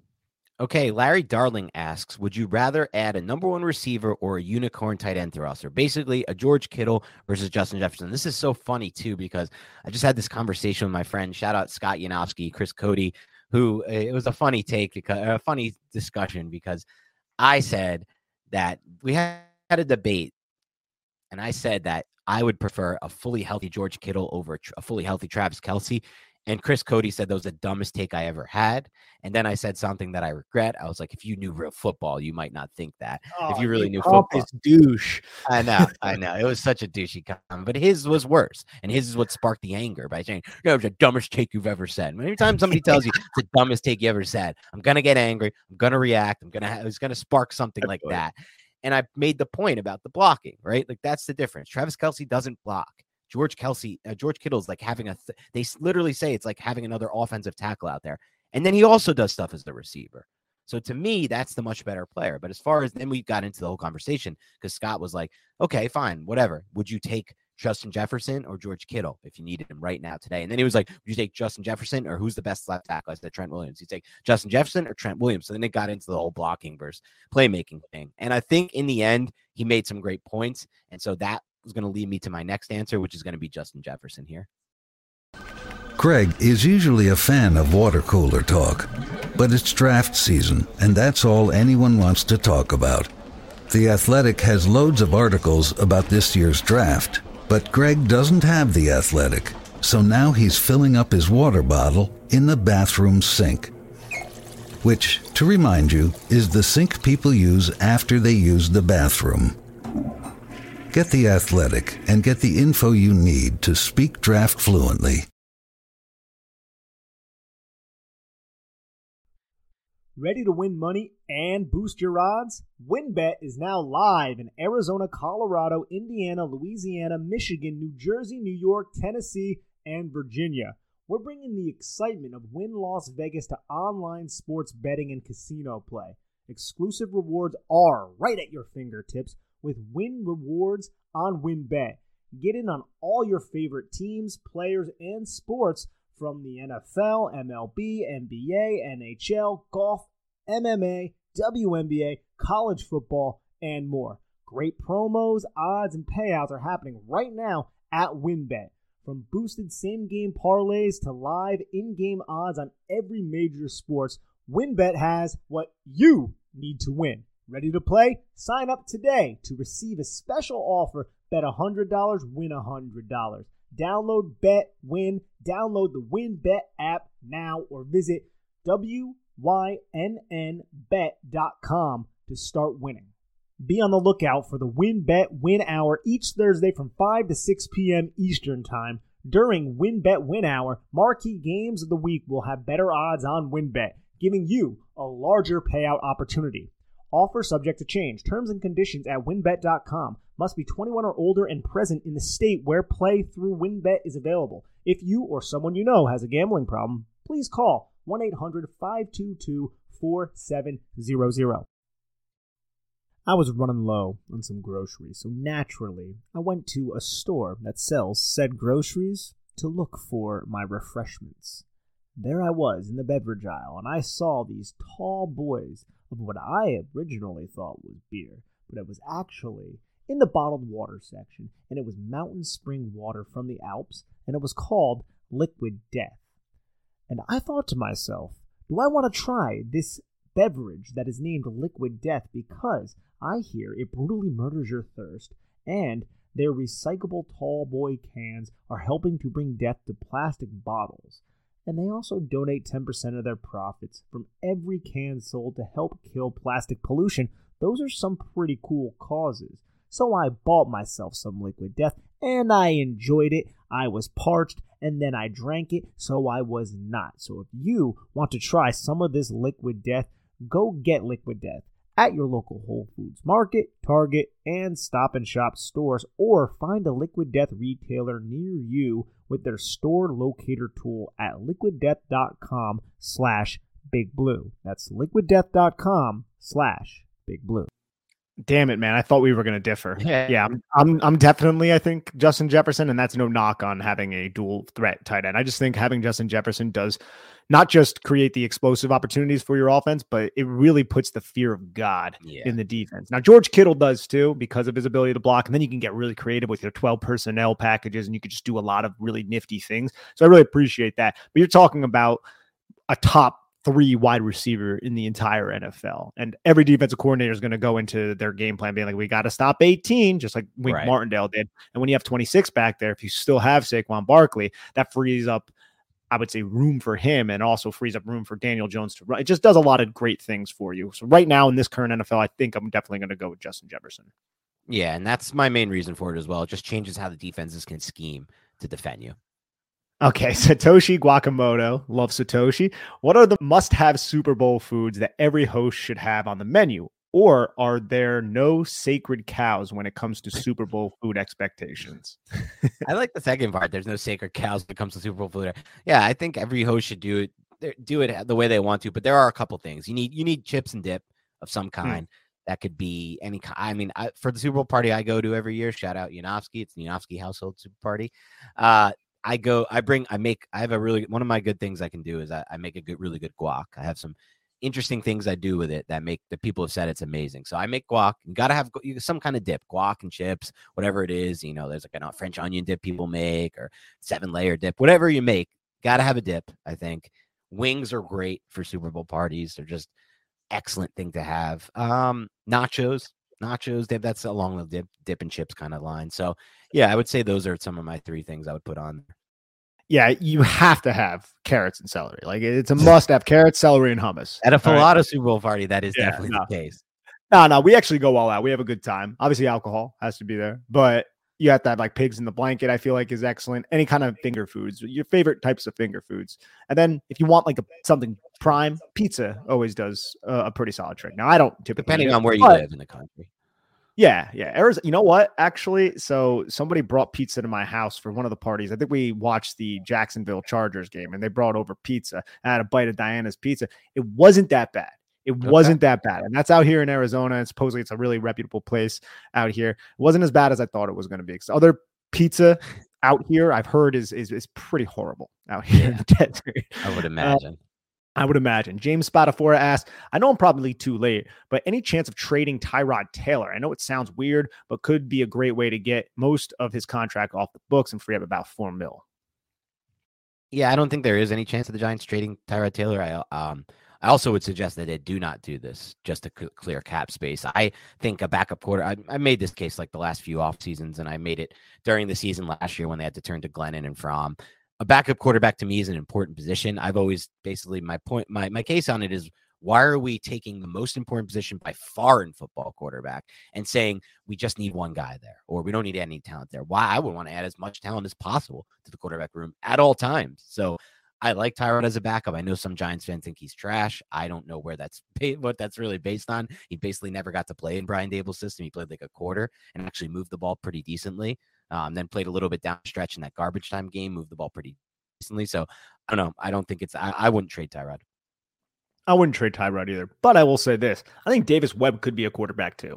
Okay, Larry Darling asks, would you rather add a number one receiver or a unicorn tight end to roster? Basically, a George Kittle versus Justin Jefferson. This is so funny, too, because I just had this conversation with my friend, shout out Scott Yanofsky, Chris Cody, who it was a funny take, because a funny discussion, because I said that we had a debate, and I said that I would prefer a fully healthy George Kittle over a fully healthy Travis Kelce. And Chris Cody said that was the dumbest take I ever had. And then I said something that I regret. I was like, if you knew real football, you might not think that. Oh, if you really you knew football. This douche. I know, I know. It was such a douchey comment, but his was worse. And his is what sparked the anger by saying, you know, it's the dumbest take you've ever said. Every time somebody tells you it's the dumbest take you ever said, I'm going to get angry. I'm going to react. I'm going to have, it's going to spark something like that. And I made the point about the blocking, right? Like that's the difference. Travis Kelce doesn't block. George Kelsey, uh, George Kittle's like having a, th- they literally say it's like having another offensive tackle out there. And then he also does stuff as the receiver. So to me, that's the much better player. But as far as then we got into the whole conversation because Scott was like, okay, fine, whatever. Would you take Justin Jefferson or George Kittle if you needed him right now today? And then he was like, would you take Justin Jefferson or who's the best left tackle? I said Trent Williams. You take Justin Jefferson or Trent Williams. So then it got into the whole blocking versus playmaking thing. And I think in the end, he made some great points. And so that was going to lead me to my next answer, which is going to be Justin Jefferson here. Craig is usually a fan of water cooler talk, but it's draft season, and that's all anyone wants to talk about. The Athletic has loads of articles about this year's draft, but Greg doesn't have The Athletic, so now he's filling up his water bottle in the bathroom sink, which, to remind you, is the sink people use after they use the bathroom. Get The Athletic and get the info you need to speak draft fluently. Ready to win money and boost your odds? WynnBET is now live in Arizona, Colorado, Indiana, Louisiana, Michigan, New Jersey, New York, Tennessee, and Virginia. We're bringing the excitement of Wynn Las Vegas to online sports betting and casino play. Exclusive rewards are right at your fingertips with Wynn Rewards on WynnBET. Get in on all your favorite teams, players, and sports from the N F L, M L B, N B A, N H L, golf, M M A, W N B A, college football, and more. Great promos, odds, and payouts are happening right now at WynnBET. From boosted same-game parlays to live in-game odds on every major sports, WynnBET has what you need to win. Ready to play? Sign up today to receive a special offer. Bet one hundred dollars, win one hundred dollars. Download Bet Win. Download the WynnBET app now or visit W Y N N bet dot com to start winning. Be on the lookout for the WynnBET Win Hour each Thursday from five to six p.m. Eastern Time. During WynnBET Win Hour, marquee games of the week will have better odds on WynnBET, giving you a larger payout opportunity. Offer subject to change. Terms and conditions at wynn bet dot com. Must be twenty-one or older and present in the state where play through WynnBET is available. If you or someone you know has a gambling problem, please call one eight hundred five two two four seven zero zero. I was running low on some groceries, so naturally I went to a store that sells said groceries to look for my refreshments. There I was in the beverage aisle, and I saw these tall boys of what I originally thought was beer, but it was actually in the bottled water section, and it was mountain spring water from the Alps, and it was called Liquid Death. And I thought to myself, do I want to try this beverage that is named Liquid Death because I hear it brutally murders your thirst, and their recyclable tall boy cans are helping to bring death to plastic bottles. And they also donate ten percent of their profits from every can sold to help kill plastic pollution. Those are some pretty cool causes. So I bought myself some Liquid Death, and I enjoyed it. I was parched, and then I drank it, so I was not. So if you want to try some of this Liquid Death, go get Liquid Death at your local Whole Foods Market, Target, and Stop and Shop stores, or find a Liquid Death retailer near you with their store locator tool at liquid death dot com slash big blue. That's liquid death dot com slash big blue. Damn it, man. I thought we were going to differ. Yeah, yeah I'm, I'm I'm definitely, I think, Justin Jefferson, and that's no knock on having a dual threat tight end. I just think having Justin Jefferson does not just create the explosive opportunities for your offense, but it really puts the fear of God yeah. in the defense. Now, George Kittle does too because of his ability to block, and then you can get really creative with your twelve personnel packages, and you could just do a lot of really nifty things. So I really appreciate that. But you're talking about a top three wide receiver in the entire N F L. And every defensive coordinator is going to go into their game plan being like, we got to stop eighteen, just like Wink right. Martindale did. And when you have twenty-six back there, if you still have Saquon Barkley, that frees up I would say, room for him and also frees up room for Daniel Jones to run. It just does a lot of great things for you. So right now in this current N F L, I think I'm definitely going to go with Justin Jefferson. Yeah, and that's my main reason for it as well. It just changes how the defenses can scheme to defend you. Okay, Satoshi Guacamole. Love Satoshi. What are the must-have Super Bowl foods that every host should have on the menu? Or are there no sacred cows when it comes to Super Bowl food expectations? I like the second part. There's no sacred cows when it comes to Super Bowl food. Yeah, I think every host should do it do it the way they want to, but there are a couple things. You need you need chips and dip of some kind. Mm. That could be any kind. I mean, I, for the Super Bowl party I go to every year, shout out Yanofsky. It's the Yanofsky household Super Party. Uh, I go, I bring, I make, I have a really, one of my good things I can do is I, I make a good, really good guac. I have some interesting things I do with it that make, the people have said it's amazing. So I make guac. You got to have some kind of dip, guac and chips, whatever it is. You know, there's like a French onion dip people make or seven layer dip, whatever you make, got to have a dip. I think wings are great for Super Bowl parties. They're just excellent thing to have. Um, nachos, nachos, dip, that's along the dip, dip and chips kind of line. So yeah, I would say those are some of my three things I would put on. Yeah, you have to have carrots and celery. Like it's a must have carrots, celery, and hummus. At a Falata right? Super Bowl party, that is yeah, definitely no. the case. No, no, we actually go all out. We have a good time. Obviously, alcohol has to be there, but you have to have like pigs in the blanket, I feel like is excellent. Any kind of finger foods, your favorite types of finger foods. And then if you want like a, something prime, pizza always does uh, a pretty solid trick. Now, I don't typically. Depending do, on where you but, live in the country. Yeah, yeah. Arizona, you know what? Actually, so somebody brought pizza to my house for one of the parties. I think we watched the Jacksonville Chargers game, and they brought over pizza. I had a bite of Diana's pizza. It wasn't that bad. It okay. wasn't that bad. And that's out here in Arizona. And supposedly it's a really reputable place out here. It wasn't as bad as I thought it was going to be. Because other pizza out here, I've heard, is is, is pretty horrible out here in the desert. I would imagine. Uh, I would imagine. James Spadafora asked, I know I'm probably too late, but any chance of trading Tyrod Taylor? I know it sounds weird, but could be a great way to get most of his contract off the books and free up about four mil. Yeah, I don't think there is any chance of the Giants trading Tyrod Taylor. I um, I also would suggest that they do not do this just to c- clear cap space. I think a backup quarter, I, I made this case like the last few off seasons, and I made it during the season last year when they had to turn to Glennon and Fromm. A backup quarterback to me is an important position. I've always basically my point, my, my case on it is, why are we taking the most important position by far in football, quarterback, and saying we just need one guy there or we don't need any talent there? Why? I would want to add as much talent as possible to the quarterback room at all times. So I like Tyrod as a backup. I know some Giants fans think he's trash. I don't know where that's what that's really based on. He basically never got to play in Brian Dable's system. He played like a quarter and actually moved the ball pretty decently. Um, then played a little bit down stretch in that garbage time game, moved the ball pretty decently. So I don't know. I don't think it's, I, I wouldn't trade Tyrod. I wouldn't trade Tyrod either, but I will say this. I think Davis Webb could be a quarterback too.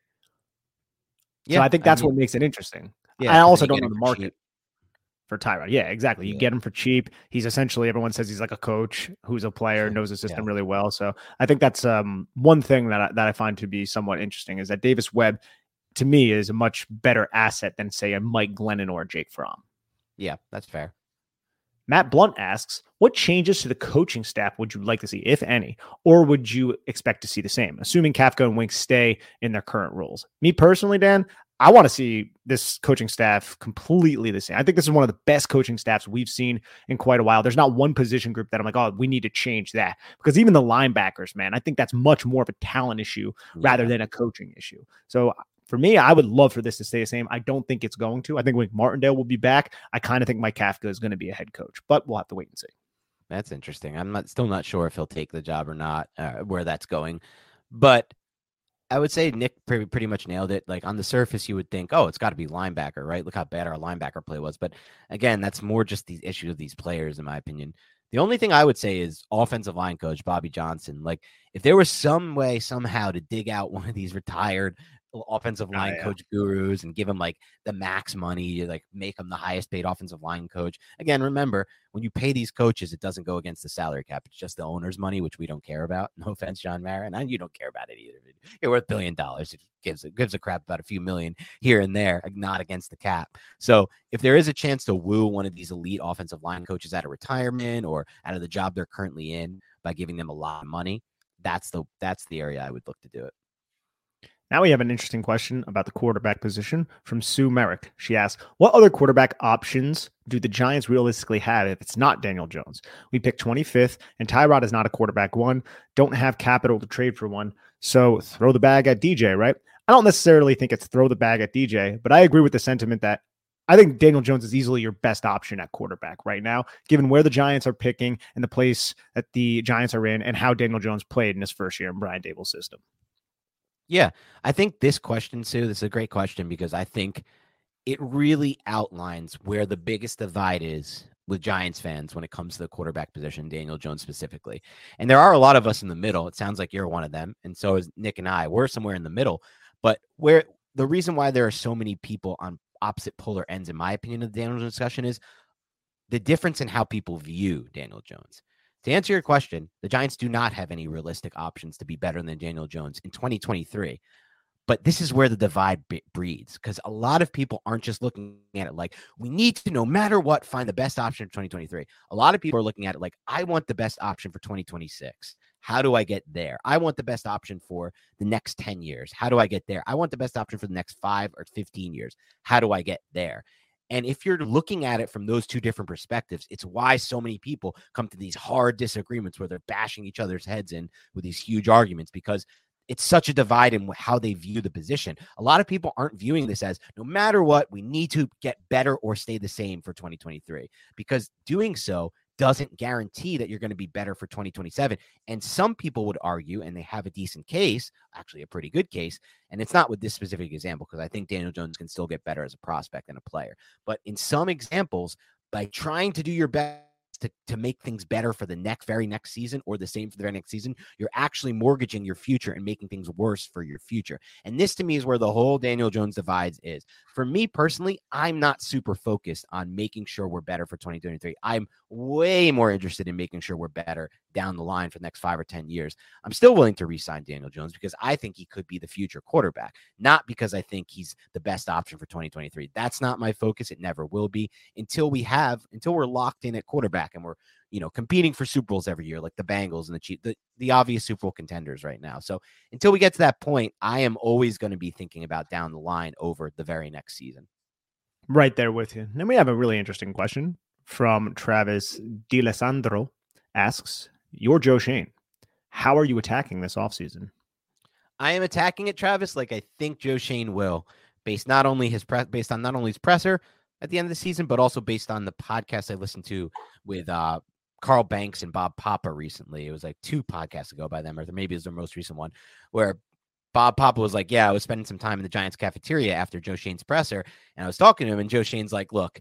Yeah. So I think that's I mean, what makes it interesting. Yeah, I also don't know the market cheap. for Tyrod. Yeah, exactly. You yeah. get him for cheap. He's essentially, everyone says he's like a coach who's a player, knows the system yeah. really well. So I think that's um, one thing that I, that I find to be somewhat interesting is that Davis Webb, to me, is a much better asset than, say, a Mike Glennon or a Jake Fromm. Yeah, that's fair. Matt Blunt asks, what changes to the coaching staff would you like to see, if any, or would you expect to see the same, assuming Kafka and Wink stay in their current roles? Me personally, Dan, I want to see this coaching staff completely the same. I think this is one of the best coaching staffs we've seen in quite a while. There's not one position group that I'm like, oh, we need to change that. Because even the linebackers, man, I think that's much more of a talent issue yeah. rather than a coaching issue. So for me, I would love for this to stay the same. I don't think it's going to. I think Wink Martindale will be back. I kind of think Mike Kafka is going to be a head coach, but we'll have to wait and see. That's interesting. I'm not still not sure if he'll take the job or not, uh, where that's going. But I would say Nick pretty, pretty much nailed it. Like on the surface, you would think, oh, it's got to be linebacker, right? Look how bad our linebacker play was. But again, that's more just the issue of these players, in my opinion. The only thing I would say is offensive line coach Bobby Johnson. Like if there was some way somehow to dig out one of these retired offensive line oh, yeah. coach gurus and give him like the max money, like make him the highest paid offensive line coach. Again, remember, when you pay these coaches, it doesn't go against the salary cap. It's just the owner's money, which we don't care about. No offense, John Mara, and you don't care about it either. You're worth a billion dollars. It gives, it gives a crap about a few million here and there, not against the cap. So if there is a chance to woo one of these elite offensive line coaches out of retirement or out of the job they're currently in by giving them a lot of money, that's the that's the area I would look to do it. Now we have an interesting question about the quarterback position from Sue Merrick. She asks, what other quarterback options do the Giants realistically have if it's not Daniel Jones? We picked twenty-fifth, and Tyrod is not a quarterback one. Don't have capital to trade for one. So throw the bag at D J, right? I don't necessarily think it's throw the bag at D J, but I agree with the sentiment that I think Daniel Jones is easily your best option at quarterback right now, given where the Giants are picking and the place that the Giants are in and how Daniel Jones played in his first year in Brian Dable's system. Yeah, I think this question, Sue, this is a great question because I think it really outlines where the biggest divide is with Giants fans when it comes to the quarterback position, Daniel Jones specifically. And there are a lot of us in the middle. It sounds like you're one of them. And so is Nick and I. We're somewhere in the middle. But where the reason why there are so many people on opposite polar ends, in my opinion, of the Daniel Jones discussion is the difference in how people view Daniel Jones. To answer your question, the Giants do not have any realistic options to be better than Daniel Jones in twenty twenty-three. But this is where the divide breeds, because a lot of people aren't just looking at it like, we need to, no matter what, find the best option for twenty twenty-three. A lot of people are looking at it like, I want the best option for twenty twenty-six. How do I get there? I want the best option for the next ten years. How do I get there? I want the best option for the next five or fifteen years. How do I get there? And if you're looking at it from those two different perspectives, it's why so many people come to these hard disagreements where they're bashing each other's heads in with these huge arguments, because it's such a divide in how they view the position. A lot of people aren't viewing this as, no matter what, we need to get better or stay the same for twenty twenty-three, because doing so doesn't guarantee that you're going to be better for twenty twenty-seven. And some people would argue, and they have a decent case, actually a pretty good case, and it's not with this specific example, because I think Daniel Jones can still get better as a prospect and a player. But in some examples, by trying to do your best to, to make things better for the next very next season, or the same for the very next season, you're actually mortgaging your future and making things worse for your future. And this to me is where the whole Daniel Jones divides is. For me personally, I'm not super focused on making sure we're better for twenty twenty-three. I'm way more interested in making sure we're better down the line for the next five or ten years. I'm still willing to re-sign Daniel Jones because I think he could be the future quarterback, not because I think he's the best option for twenty twenty-three. That's not my focus. It never will be until we have, until we're locked in at quarterback and we're, you know, competing for Super Bowls every year, like the Bengals and the Chiefs, the, the obvious Super Bowl contenders right now. So until we get to that point, I am always going to be thinking about down the line over the very next season. Right there with you. Then we have a really interesting question from Travis DiLesandro. Asks, you're Joe Schoen. How are you attacking this offseason? I am attacking it, Travis, like I think Joe Schoen will, based not only his pre- based on not only his presser at the end of the season, but also based on the podcast I listened to with uh, Carl Banks and Bob Papa recently. It was like two podcasts ago by them, or maybe it was their most recent one, where Bob Papa was like, yeah, I was spending some time in the Giants cafeteria after Joe Schoen's presser, and I was talking to him, and Joe Schoen's like, look,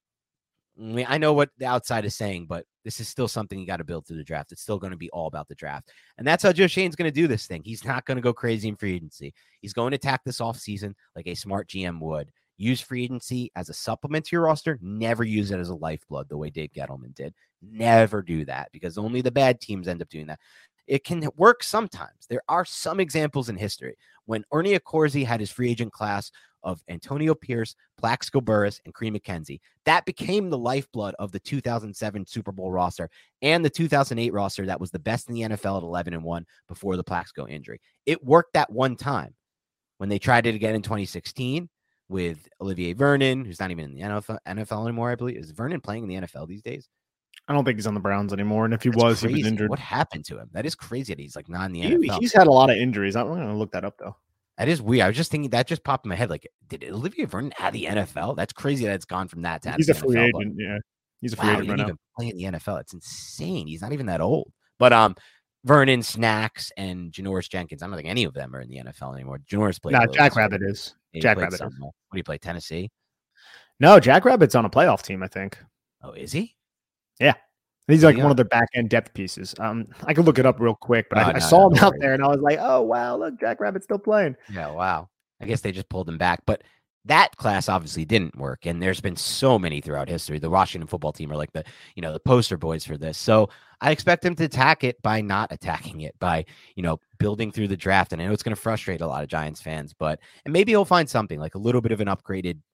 I mean, I know what the outside is saying, but this is still something you got to build through the draft. It's still going to be all about the draft. And that's how Joe Schoen's going to do this thing. He's not going to go crazy in free agency. He's going to attack this offseason like a smart G M would. Use free agency as a supplement to your roster. Never use it as a lifeblood the way Dave Gettleman did. Never do that, because only the bad teams end up doing that. It can work sometimes. There are some examples in history when Ernie Accorsi had his free agent class of Antonio Pierce, Plaxico Burress, and Kareem McKenzie. That became the lifeblood of the two thousand seven Super Bowl roster and the two thousand eight roster that was the best in the N F L at eleven and one before the Plaxico injury. It worked that one time. When they tried it again in twenty sixteen with Olivier Vernon, who's not even in the N F L, N F L anymore, I believe. Is Vernon playing in the N F L these days? I don't think he's on the Browns anymore. And if he That's was, crazy. he was injured. What happened to him? That is crazy that he's like not in the he, N F L. He's had a lot of injuries. I'm going to look that up, though. That is weird. I was just thinking that just popped in my head. Like, did Olivier Vernon have the N F L? That's crazy that it's gone from that to He's a the free N F L, agent. Yeah. He's a free wow, agent he right didn't now. even play in the N F L. It's insane. He's not even that old. But um, Vernon, Snacks, and Janoris Jenkins. I don't think any of them are in the N F L anymore. Janoris played. No, Jack Rabbit is. Jack Rabbit is. What do you play? Tennessee? No, Jack Rabbit's on a playoff team, I think. Oh, is he? Yeah. He's like Yeah. one of their back end depth pieces. Um, I could look it up real quick, but Oh, I, no, I saw no, him no out worries. there and I was like, oh, wow, look, Jack Rabbit's still playing. Yeah, wow. I guess they just pulled him back. But that class obviously didn't work. And there's been so many throughout history. The Washington football team are like the, you know, the poster boys for this. So I expect him to attack it by not attacking it, by, you know, building through the draft. And I know it's going to frustrate a lot of Giants fans, but, and maybe he'll find something like a little bit of an upgraded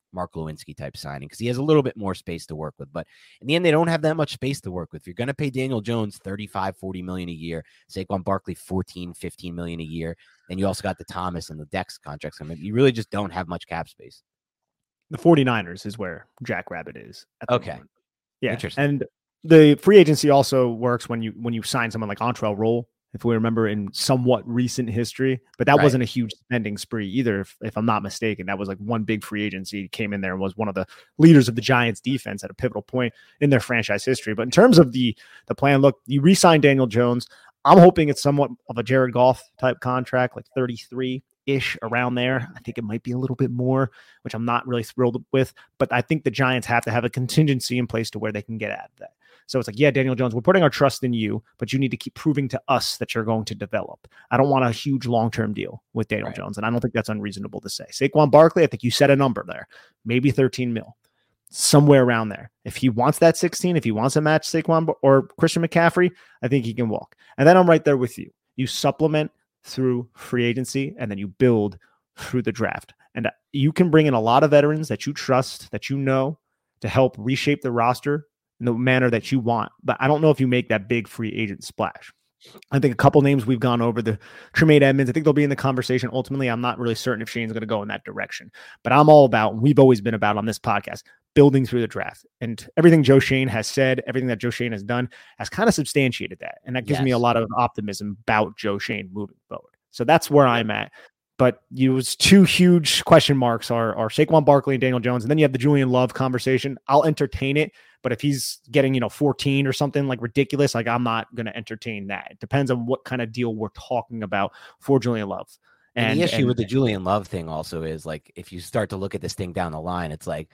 Mark Lewinsky type signing because he has a little bit more space to work with. But in the end, they don't have that much space to work with. If you're going to pay Daniel Jones thirty-five, forty million a year, Saquon Barkley fourteen, fifteen million a year, and you also got the Thomas and the Dex contracts. I mean, you really just don't have much cap space. The 49ers is where Jackrabbit is. At the okay. moment. Yeah. Interesting. And the free agency also works when you when you sign someone like Antrell Roll, if we remember in somewhat recent history, but that right. wasn't a huge spending spree either. If, if I'm not mistaken, that was like one big free agency came in there and was one of the leaders of the Giants defense at a pivotal point in their franchise history. But in terms of the, the plan, look, you re-sign Daniel Jones. I'm hoping it's somewhat of a Jared Goff type contract, like thirty-three ish around there. I think it might be a little bit more, which I'm not really thrilled with, but I think the Giants have to have a contingency in place to where they can get at that. So it's like, yeah, Daniel Jones, we're putting our trust in you, but you need to keep proving to us that you're going to develop. I don't want a huge long-term deal with Daniel right. Jones, and I don't think that's unreasonable to say. Saquon Barkley, I think you set a number there, maybe thirteen mil, somewhere around there. If he wants that sixteen, if he wants to match Saquon or Christian McCaffrey, I think he can walk. And then I'm right there with you. You supplement through free agency, and then you build through the draft. And you can bring in a lot of veterans that you trust, that you know, to help reshape the roster in the manner that you want. But I don't know if you make that big free agent splash. I think a couple names we've gone over, the Tremaine Edmonds, I think they'll be in the conversation. Ultimately, I'm not really certain if Shane's going to go in that direction. But I'm all about, and we've always been about on this podcast, building through the draft. And everything Joe Schoen has said, everything that Joe Schoen has done has kind of substantiated that. And that gives yes. me a lot of optimism about Joe Schoen moving forward. So that's where I'm at. But use two huge question marks are, are Saquon Barkley and Daniel Jones. And then you have the Julian Love conversation. I'll entertain it. But if he's getting, you know, fourteen or something like ridiculous, like I'm not going to entertain that. It depends on what kind of deal we're talking about for Julian Love. And, and the issue and, with the Julian Love thing also is like, if you start to look at this thing down the line, it's like,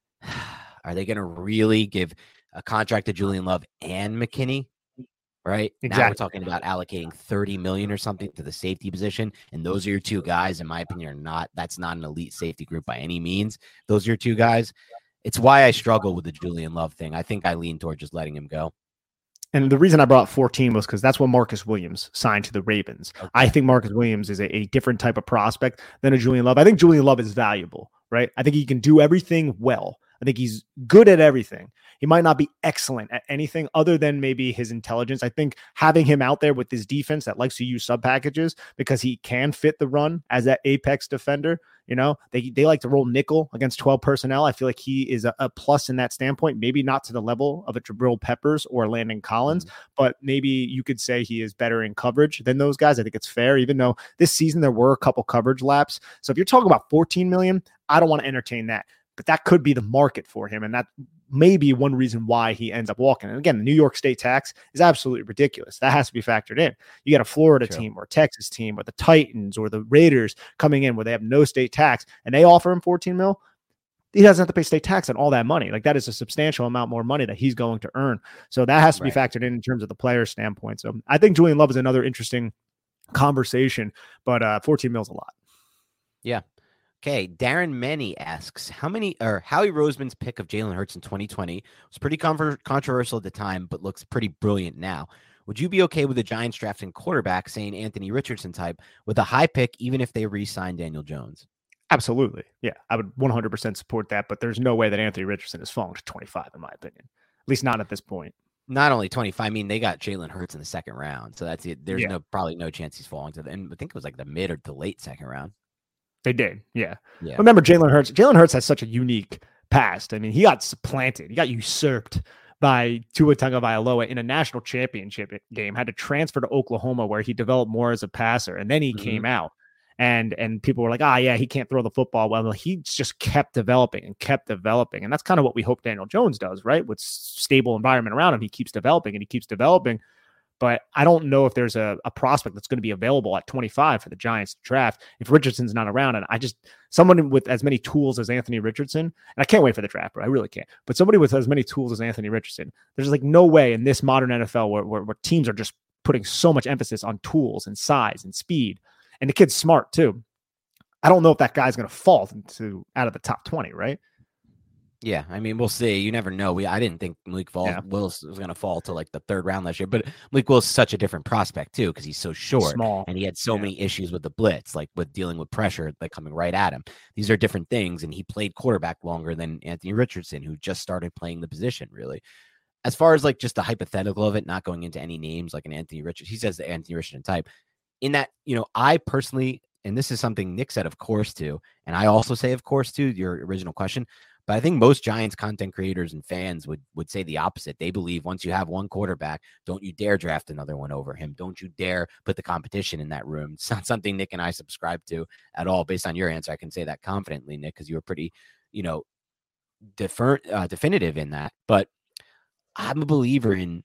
are they going to really give a contract to Julian Love and McKinney? Right. Exactly. Now we're talking about allocating thirty million or something to the safety position. And those are your two guys, in my opinion, are not, that's not an elite safety group by any means. Those are your two guys. It's why I struggle with the Julian Love thing. I think I lean toward just letting him go. And the reason I brought fourteen was because that's when Marcus Williams signed to the Ravens. Okay. I think Marcus Williams is a, a different type of prospect than a Julian Love. I think Julian Love is valuable, right? I think he can do everything well. I think he's good at everything. He might not be excellent at anything other than maybe his intelligence. I think having him out there with this defense that likes to use sub packages because he can fit the run as that apex defender. You know, they, they like to roll nickel against twelve personnel. I feel like he is a, a plus in that standpoint, maybe not to the level of a Jabril Peppers or Landon Collins, mm-hmm. but maybe you could say he is better in coverage than those guys. I think it's fair, even though this season there were a couple coverage laps. So if you're talking about fourteen million, I don't want to entertain that. But that could be the market for him. And that may be one reason why he ends up walking. And again, the New York State tax is absolutely ridiculous. That has to be factored in. You got a Florida True. team or a Texas team or the Titans or the Raiders coming in where they have no state tax and they offer him fourteen mil. He doesn't have to pay state tax on all that money. Like that is a substantial amount more money that he's going to earn. So that has to right. be factored in in terms of the player standpoint. So I think Julian Love is another interesting conversation, but uh, fourteen mil is a lot. Yeah. Okay, Darren Menny asks, how many or Howie Roseman's pick of Jalen Hurts in twenty twenty was pretty con- controversial at the time, but looks pretty brilliant now. Would you be okay with the Giants drafting quarterback, saying Anthony Richardson type, with a high pick, even if they re-sign Daniel Jones? Absolutely. Yeah, I would one hundred percent support that, but there's no way that Anthony Richardson is falling to twenty-five, in my opinion. At least not at this point. Not only twenty-five, I mean, they got Jalen Hurts in the second round, so that's it. There's yeah. no probably no chance he's falling to the end. I think it was like the mid or the late second round. They did, yeah. yeah. Remember, Jalen Hurts. Jalen Hurts has such a unique past. I mean, he got supplanted. He got usurped by Tua Tagovailoa in a national championship game. Had to transfer to Oklahoma, where he developed more as a passer, and then he mm-hmm. came out. And and people were like, ah, yeah, he can't throw the football well. He just kept developing and kept developing, and that's kind of what we hope Daniel Jones does, right? With stable environment around him, he keeps developing and he keeps developing. But I don't know if there's a, a prospect that's going to be available at twenty-five for the Giants to draft if Richardson's not around. And I just, someone with as many tools as Anthony Richardson, and I can't wait for the draft, bro. I really can't. But somebody with as many tools as Anthony Richardson, there's like no way in this modern N F L where, where, where teams are just putting so much emphasis on tools and size and speed. And the kid's smart too. I don't know if that guy's going to fall into out of the top twenty, right? Yeah, I mean, we'll see. You never know. We I didn't think Malik Vol- Yeah. Willis was going to fall to like the third round last year, but Malik Willis is such a different prospect too because he's so short, Small. and he had so Yeah. many issues with the blitz, like with dealing with pressure, like coming right at him. These are different things, and he played quarterback longer than Anthony Richardson, who just started playing the position. Really, as far as like just the hypothetical of it, not going into any names like an Anthony Richardson, he says the Anthony Richardson type. In that, you know, I personally, and this is something Nick said, of course, too, and I also say, of course, too, your original question. But I think most Giants content creators and fans would would say the opposite. They believe once you have one quarterback, don't you dare draft another one over him. Don't you dare put the competition in that room. It's not something Nick and I subscribe to at all. Based on your answer, I can say that confidently, Nick, because you were pretty, you know, defer, uh, definitive in that. But I'm a believer in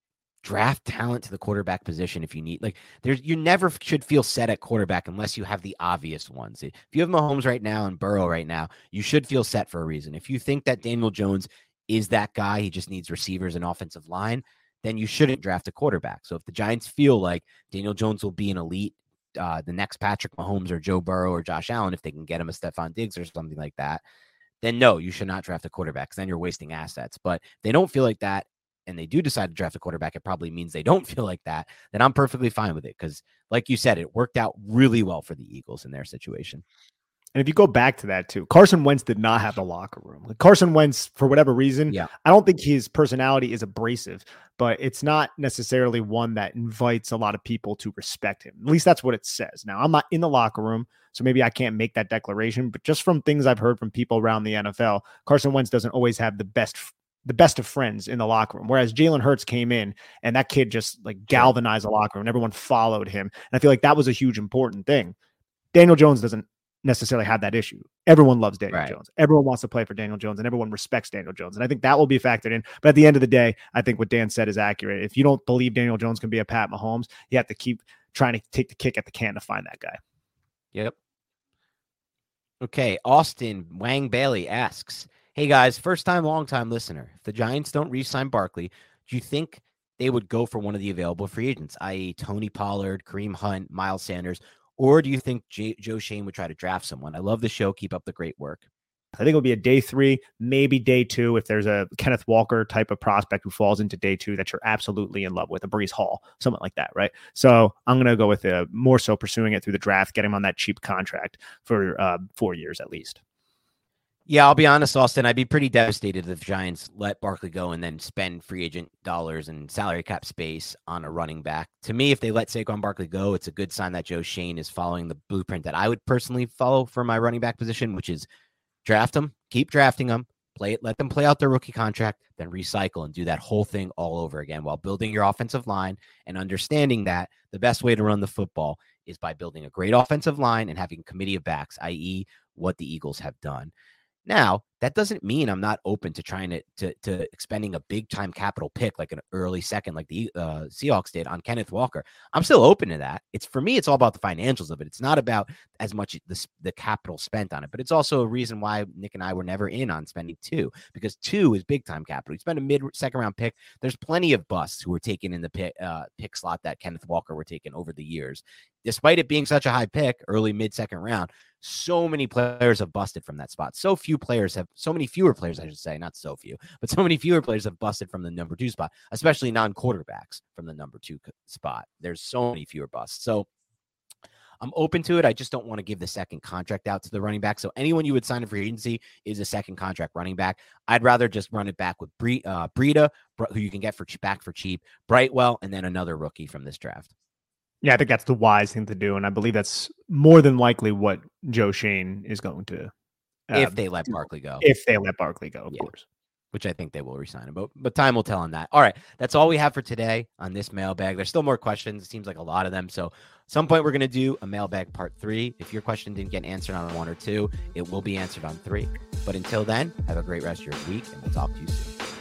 draft talent to the quarterback position if you need. Like, there's you never should feel set at quarterback unless you have the obvious ones. If you have Mahomes right now and Burrow right now, you should feel set for a reason. If you think that Daniel Jones is that guy, he just needs receivers and offensive line, then you shouldn't draft a quarterback. So if the Giants feel like Daniel Jones will be an elite, uh, the next Patrick Mahomes or Joe Burrow or Josh Allen, if they can get him a Stephon Diggs or something like that, then no, you should not draft a quarterback because then you're wasting assets. But if they don't feel like that, and they do decide to draft a quarterback, it probably means they don't feel like that, then I'm perfectly fine with it. Because like you said, it worked out really well for the Eagles in their situation. And if you go back to that too, Carson Wentz did not have the locker room. Like Carson Wentz, for whatever reason, yeah. I don't think his personality is abrasive, but it's not necessarily one that invites a lot of people to respect him. At least that's what it says. Now, I'm not in the locker room, so maybe I can't make that declaration, but just from things I've heard from people around the N F L, Carson Wentz doesn't always have the best the best of friends in the locker room. Whereas Jalen Hurts came in and that kid just like galvanized the locker room and everyone followed him. And I feel like that was a huge important thing. Daniel Jones doesn't necessarily have that issue. Everyone loves Daniel right. Jones. Everyone wants to play for Daniel Jones and everyone respects Daniel Jones. And I think that will be factored in. But at the end of the day, I think what Dan said is accurate. If you don't believe Daniel Jones can be a Pat Mahomes, you have to keep trying to take the kick at the can to find that guy. Yep. Okay. Austin Wang Bailey asks, hey guys, first time, long time listener. If the Giants don't re-sign Barkley, do you think they would go for one of the available free agents, that is. Tony Pollard, Kareem Hunt, Miles Sanders, or do you think J- Joe Schoen would try to draft someone? I love the show. Keep up the great work. I think it'll be a day three, maybe day two. If there's a Kenneth Walker type of prospect who falls into day two that you're absolutely in love with, a Breece Hall, something like that, right? So I'm going to go with a, more so pursuing it through the draft, getting him on that cheap contract for uh, four years at least. Yeah, I'll be honest, Austin. I'd be pretty devastated if the Giants let Barkley go and then spend free agent dollars and salary cap space on a running back. To me, if they let Saquon Barkley go, it's a good sign that Joe Schoen is following the blueprint that I would personally follow for my running back position, which is draft them, keep drafting them, play it, let them play out their rookie contract, then recycle and do that whole thing all over again while building your offensive line and understanding that the best way to run the football is by building a great offensive line and having a committee of backs, that is what the Eagles have done. Now, that doesn't mean I'm not open to trying to, to, to expending a big time capital pick like an early second, like the uh, Seahawks did on Kenneth Walker. I'm still open to that. It's for me, it's all about the financials of it. It's not about as much the, the capital spent on it, but it's also a reason why Nick and I were never in on spending two, because two is big time capital. You spend a mid second round pick. There's plenty of busts who were taken in the pick, uh, pick slot that Kenneth Walker were taken over the years. Despite it being such a high pick, early mid second round, so many players have busted from that spot. So few players have, so many fewer players, I should say, not so few, but so many fewer players have busted from the number two spot, especially non-quarterbacks from the number two spot. There's so many fewer busts. So I'm open to it. I just don't want to give the second contract out to the running back. So anyone you would sign in free agency is a second contract running back. I'd rather just run it back with Bre- uh, Breida, who you can get for back for cheap, Brightwell, and then another rookie from this draft. Yeah, I think that's the wise thing to do. And I believe that's more than likely what Joe Schoen is going to. Uh, if they let Barkley go. If they let Barkley go, of yeah. course. Which I think they will resign him. But, but time will tell on that. All right. That's all we have for today on this mailbag. There's still more questions. It seems like a lot of them. So at some point we're going to do a mailbag part three. If your question didn't get answered on one or two, it will be answered on three. But until then, have a great rest of your week, and we'll talk to you soon.